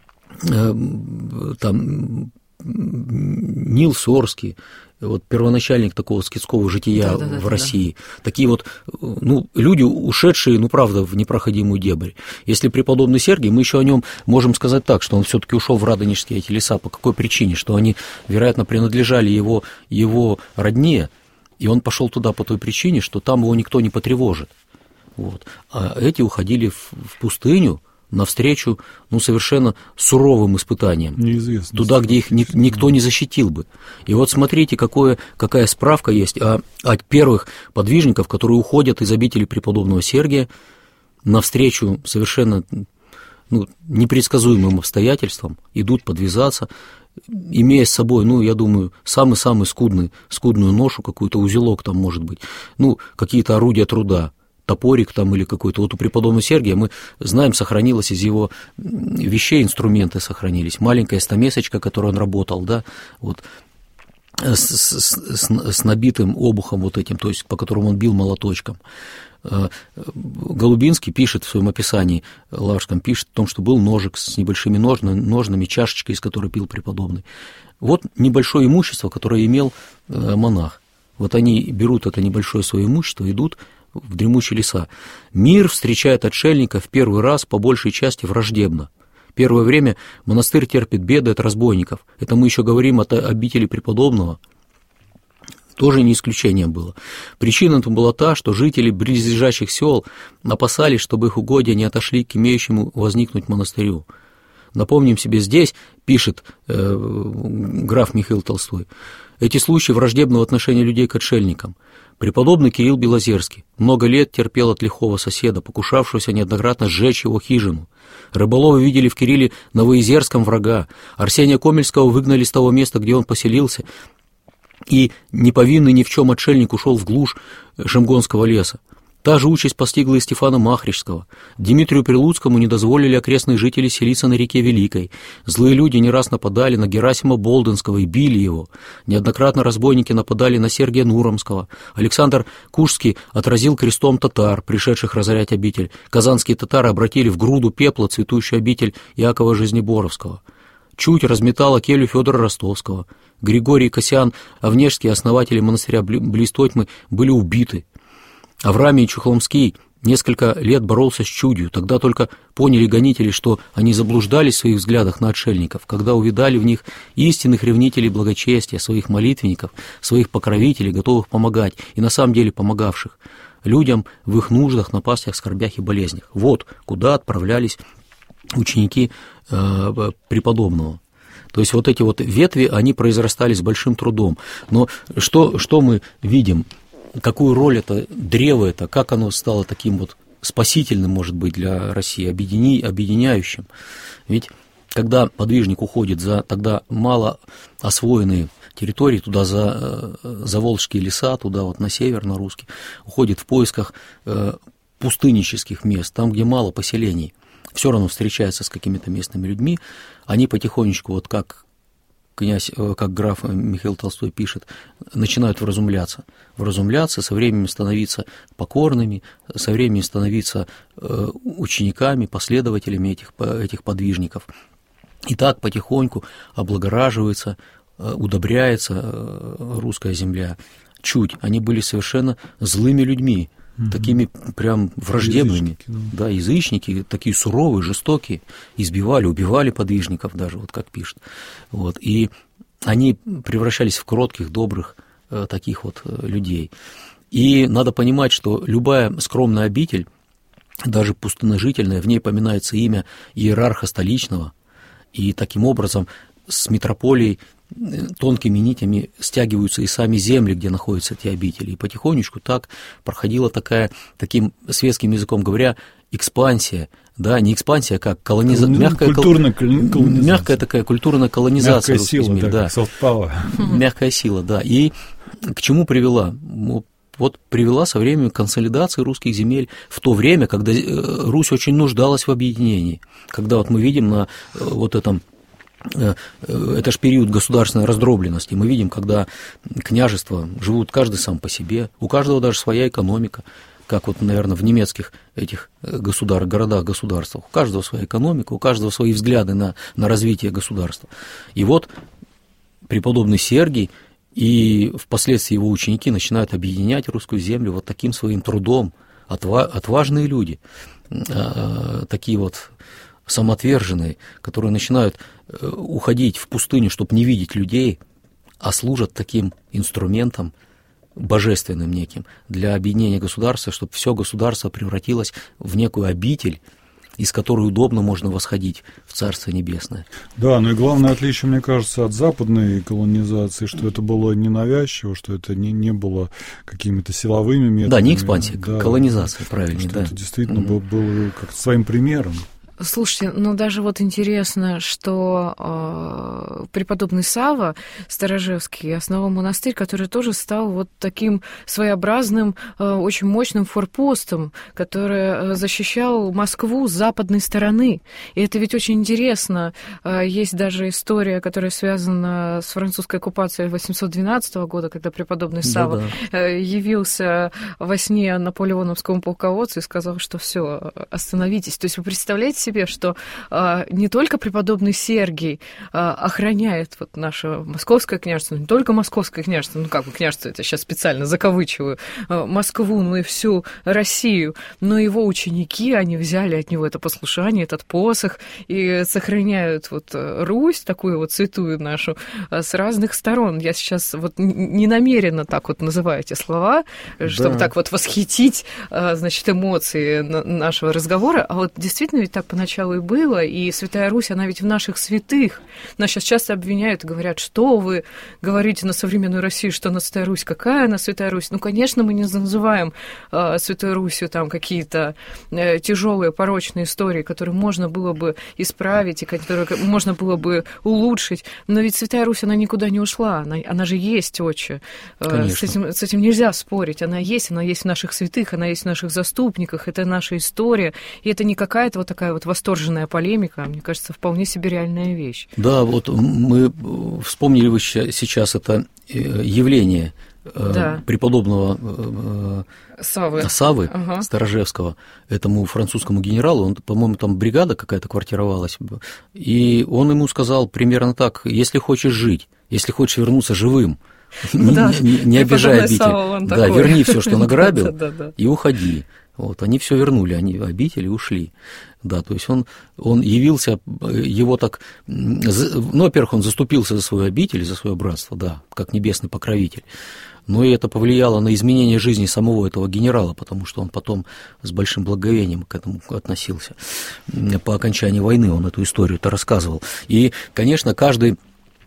там Нил Сорский, вот первоначальник такого скитского жития да, да, да, в России, да. Такие вот, ну, люди, ушедшие, ну, правда, в непроходимую дебрь. Если преподобный Сергий, мы еще о нем можем сказать так, что он все-таки ушел в Радонежские эти леса. По какой причине? Что они, вероятно, принадлежали его, его родне, и он пошел туда по той причине, что там его никто не потревожит. Вот. А эти уходили в, в пустыню, навстречу, ну, совершенно суровым испытаниям, туда, где их ни, никто не защитил бы. И вот смотрите, какое, какая справка есть о, о первых подвижников, которые уходят из обители преподобного Сергия навстречу совершенно, ну, непредсказуемым обстоятельствам, идут подвязаться, имея с собой, ну, я думаю, самый-самый скудный, скудную ношу, какой-то узелок там, может быть, ну, какие-то орудия труда, топорик там или какой-то. Вот у преподобного Сергия, мы знаем, сохранилось из его вещей, инструменты сохранились. Маленькая стамесочка, которой он работал, да, вот. с, с, с, с набитым обухом вот этим, то есть по которому он бил молоточком. Голубинский пишет в своем описании, Лаврском пишет о том, что был ножик с небольшими ножнами, ножнами, чашечкой, из которой пил преподобный. Вот небольшое имущество, которое имел монах. Вот они берут это небольшое свое имущество, идут в дремучие леса. Мир встречает отшельника в первый раз по большей части враждебно. Первое время монастырь терпит беды от разбойников. Это мы еще говорим от обители преподобного. Тоже не исключением было. Причина тут была та, что жители близлежащих сел опасались, чтобы их угодья не отошли к имеющему возникнуть монастырю. Напомним себе здесь, пишет э, граф Михаил Толстой, эти случаи враждебного отношения людей к отшельникам. Преподобный Кирилл Белозерский много лет терпел от лихого соседа, покушавшегося неоднократно сжечь его хижину. Рыболовы видели в Кирилле Новоизерском врага. Арсения Комельского выгнали с того места, где он поселился, и неповинный ни в чем отшельник ушел в глушь Шемгонского леса. Та же участь постигла и Стефана Махричского. Дмитрию Прилуцкому не дозволили окрестные жители селиться на реке Великой. Злые люди не раз нападали на Герасима Болдынского и били его. Неоднократно разбойники нападали на Сергия Нуромского. Александр Кужский отразил крестом татар, пришедших разорять обитель. Казанские татары обратили в груду пепла цветущую обитель Якова Жизнеборовского. Чуть разметала келью Федора Ростовского. Григорий Кассиан, Овнежский, основатели монастыря близ Тотьмы, были убиты. Авраамий Чухломский несколько лет боролся с чудью. Тогда только поняли гонители, что они заблуждались в своих взглядах на отшельников, когда увидали в них истинных ревнителей благочестия, своих молитвенников, своих покровителей, готовых помогать, и на самом деле помогавших людям в их нуждах, напастях, скорбях и болезнях. Вот куда отправлялись ученики э, преподобного. То есть вот эти вот ветви, они произрастали с большим трудом. Но что, что мы видим? Какую роль это древо, это, как оно стало таким вот спасительным, может быть, для России, объедини, объединяющим. Ведь когда подвижник уходит за тогда мало освоенные территории, туда за, за Волжские леса, туда вот на север, на русский, уходит в поисках пустыннических мест, там, где мало поселений, все равно встречается с какими-то местными людьми, они потихонечку, вот как князь, как граф Михаил Толстой пишет, начинают вразумляться, вразумляться, со временем становиться покорными, со временем становиться учениками, последователями этих, этих подвижников. И так потихоньку облагораживается, удобряется русская земля. Чуть, они были совершенно злыми людьми, угу. такими прям враждебными, язычники, да. да, язычники, такие суровые, жестокие, избивали, убивали подвижников даже, вот как пишет. Вот, и они превращались в кротких, добрых э, таких вот э, людей. И надо понимать, что любая скромная обитель, даже пустынножительная, в ней поминается имя иерарха столичного, и таким образом с митрополией тонкими нитями стягиваются и сами земли, где находятся эти обители. И потихонечку так проходила такая, таким светским языком говоря, экспансия, да, не экспансия, как колонизация, ну, мягкая, культурная колонизация. Мягкая такая культурная колонизация мягкая русских сила, земель, да, да. Мягкая сила, да. И к чему привела? Вот привела со временем консолидации русских земель в то время, когда Русь очень нуждалась в объединении, когда вот мы видим на вот этом это же период государственной раздробленности. Мы видим, когда княжества живут каждый сам по себе, у каждого даже своя экономика, как вот, наверное, в немецких этих государ, городах, государствах. У каждого своя экономика, у каждого свои взгляды на, на развитие государства. И вот преподобный Сергий и впоследствии его ученики начинают объединять русскую землю вот таким своим трудом. Отважные люди, такие вот самоотверженные, которые начинают уходить в пустыню, чтобы не видеть людей, а служат таким инструментом божественным неким для объединения государства, чтобы все государство превратилось в некую обитель, из которой удобно можно восходить в Царство Небесное. Да, ну и главное отличие, мне кажется, от западной колонизации, что это было ненавязчиво, что это не, не было какими-то силовыми методами. Да, не экспансия, да, колонизация, правильно. Что да. это действительно mm-hmm. было, было как своим примером. Слушайте, ну даже вот интересно, что э, преподобный Савва Старожевский основал монастырь, который тоже стал вот таким своеобразным, э, очень мощным форпостом, который защищал Москву с западной стороны. И это ведь очень интересно. Э, есть даже история, которая связана с французской оккупацией восемьсот двенадцатого года, когда преподобный Савва да, да. явился во сне наполеоновскому полководцу и сказал, что все, остановитесь. То есть вы представляете себе, что а, не только преподобный Сергий а, охраняет вот наше московское княжество, не только московское княжество, ну как бы княжество, это сейчас специально закавычиваю, а, Москву, ну и всю Россию, но его ученики, они взяли от него это послушание, этот посох, и сохраняют вот Русь, такую вот святую нашу, а, с разных сторон. Я сейчас вот не намеренно так вот называю эти слова, да. чтобы так вот восхитить, а, значит, эмоции нашего разговора, а вот действительно ведь так поначалу и было, и Святая Русь, она ведь в наших святых. Нас сейчас часто обвиняют и говорят, что вы говорите на современную Россию, что она Святая Русь, какая она Святая Русь. Ну, конечно, мы не называем э, Святой Русью там какие-то э, тяжелые порочные истории, которые можно было бы исправить, и которые можно было бы улучшить, но ведь Святая Русь, она никуда не ушла, она, она же есть, отче. Э, с, этим, с этим нельзя спорить, она есть, она есть в наших святых, она есть в наших заступниках, это наша история, и это не какая-то вот такая вот восторженная полемика, мне кажется, вполне себе реальная вещь. Да, вот мы вспомнили вы сейчас это явление да. преподобного Саввы, Саввы ага. Старожевского, этому французскому генералу, он, по-моему, там бригада какая-то квартировалась, и он ему сказал примерно так: если хочешь жить, если хочешь вернуться живым, не, да. не, не обижай обитель, да, верни все, что награбил, да, да, да. и уходи. Вот, они все вернули, они обитель и ушли. Да, то есть он, он явился, его так, ну, во-первых, он заступился за свою обитель, за свое братство, да, как небесный покровитель. Но и это повлияло на изменение жизни самого этого генерала, потому что он потом с большим благоговением к этому относился. По окончании войны он эту историю-то рассказывал. И, конечно, каждый,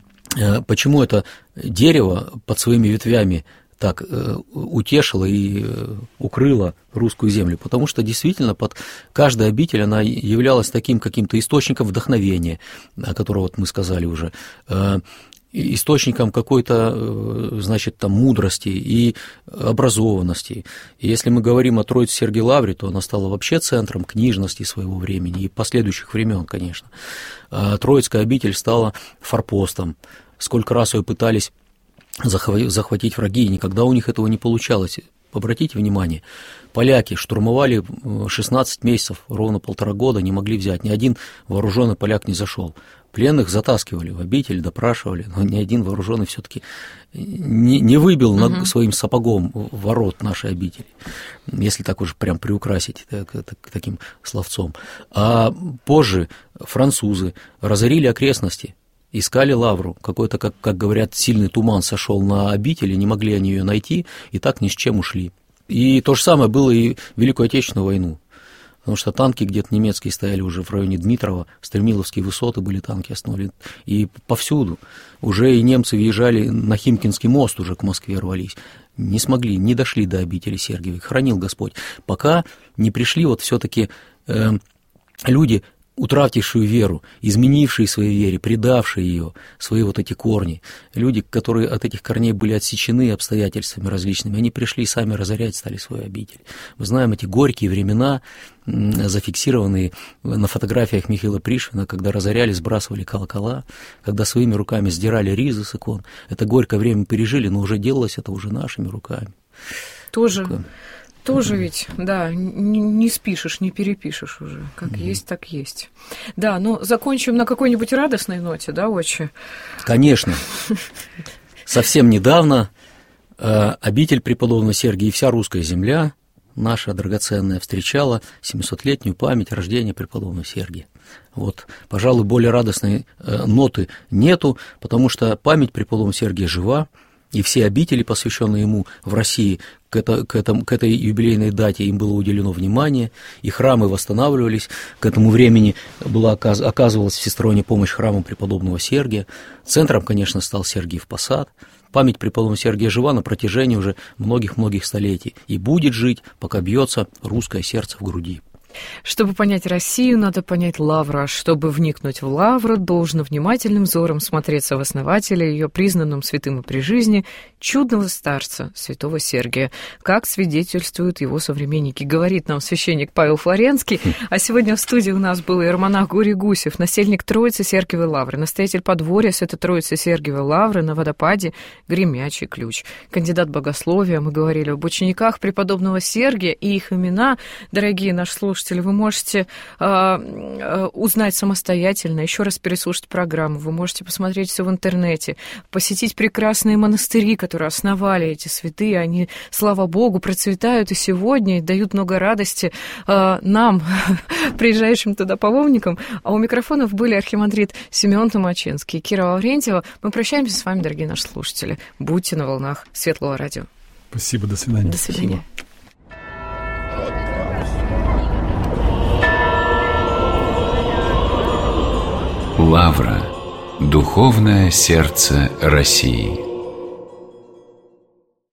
почему это дерево под своими ветвями так утешила и укрыла русскую землю, потому что действительно под каждой обитель она являлась таким каким-то источником вдохновения, о котором вот мы сказали уже, источником какой-то, значит, там, мудрости и образованности. И если мы говорим о Троице Сергией Лавре, то она стала вообще центром книжности своего времени и последующих времен, конечно. А Троицкая обитель стала форпостом. Сколько раз ее пытались захватить враги, и никогда у них этого не получалось. Обратите внимание, поляки штурмовали шестнадцать месяцев, ровно полтора года, не могли взять, ни один вооруженный поляк не зашел. Пленных затаскивали в обитель, допрашивали, но ни один вооруженный все-таки не, не выбил uh-huh. над своим сапогом ворот нашей обители, если так уж прям приукрасить так, так, таким словцом. А позже французы разорили окрестности, искали лавру, какой-то, как, как говорят, сильный туман сошел на обители, не могли они ее найти, и так ни с чем ушли. И то же самое было и в Великую Отечественную войну, потому что танки где-то немецкие стояли уже в районе Дмитрова, Стремиловские высоты были танки основаны, и повсюду. Уже и немцы въезжали на Химкинский мост, уже к Москве рвались, не смогли, не дошли до обители Сергиевой, хранил Господь, пока не пришли вот все-таки э, люди, утратившие веру, изменившие своей вере, предавшие ее, свои вот эти корни, люди, которые от этих корней были отсечены обстоятельствами различными, они пришли и сами разорять стали свою обитель. Мы знаем эти горькие времена, зафиксированные на фотографиях Михаила Пришвина, когда разоряли, сбрасывали колокола, когда своими руками сдирали ризы с икон. Это горькое время пережили, но уже делалось это уже нашими руками. Тоже... Такое... Тоже ведь, да, не, не спишешь, не перепишешь уже. Как mm-hmm. есть, так есть. Да, ну, закончим на какой-нибудь радостной ноте, да, отче? Конечно. Совсем недавно э, обитель преподобного Сергия и вся русская земля, наша драгоценная, встречала семисотлетнюю память рождения преподобного Сергия. Вот, пожалуй, более радостной э, ноты нету, потому что память преподобного Сергия жива, и все обители, посвященные ему в России, к, это, к, этому, к этой юбилейной дате им было уделено внимание, и храмы восстанавливались. К этому времени была, оказывалась всесторонняя помощь храмам преподобного Сергия. Центром, конечно, стал Сергиев Посад. Память преподобного Сергия жива на протяжении уже многих-многих столетий и будет жить, пока бьется русское сердце в груди. Чтобы понять Россию, надо понять Лавру. А чтобы вникнуть в Лавру, должно внимательным взором смотреться в основателя, ее признанном святым и при жизни, чудного старца, святого Сергия, как свидетельствуют его современники, говорит нам священник Павел Флоренский. А сегодня в студии у нас был иеромонах Гурий Гусев, насельник Троицы Сергиевой Лавры, настоятель подворья Свято-Троицы Сергиевой Лавры на водопаде Гремячий Ключ, кандидат богословия. Мы говорили об учениках преподобного Сергия и их имена, дорогие наши слушатели, вы можете э, э, узнать самостоятельно, еще раз переслушать программу, вы можете посмотреть все в интернете, посетить прекрасные монастыри, которые основали эти святые, они, слава Богу, процветают и сегодня, и дают много радости э, нам, приезжающим туда паломникам. А у микрофонов были архимандрит Симеон Томаченский и Кира Лаврентьева. Мы прощаемся с вами, дорогие наши слушатели. Будьте на волнах Светлого радио. Спасибо, до свидания. До свидания. Спасибо. Лавра. Духовное сердце России.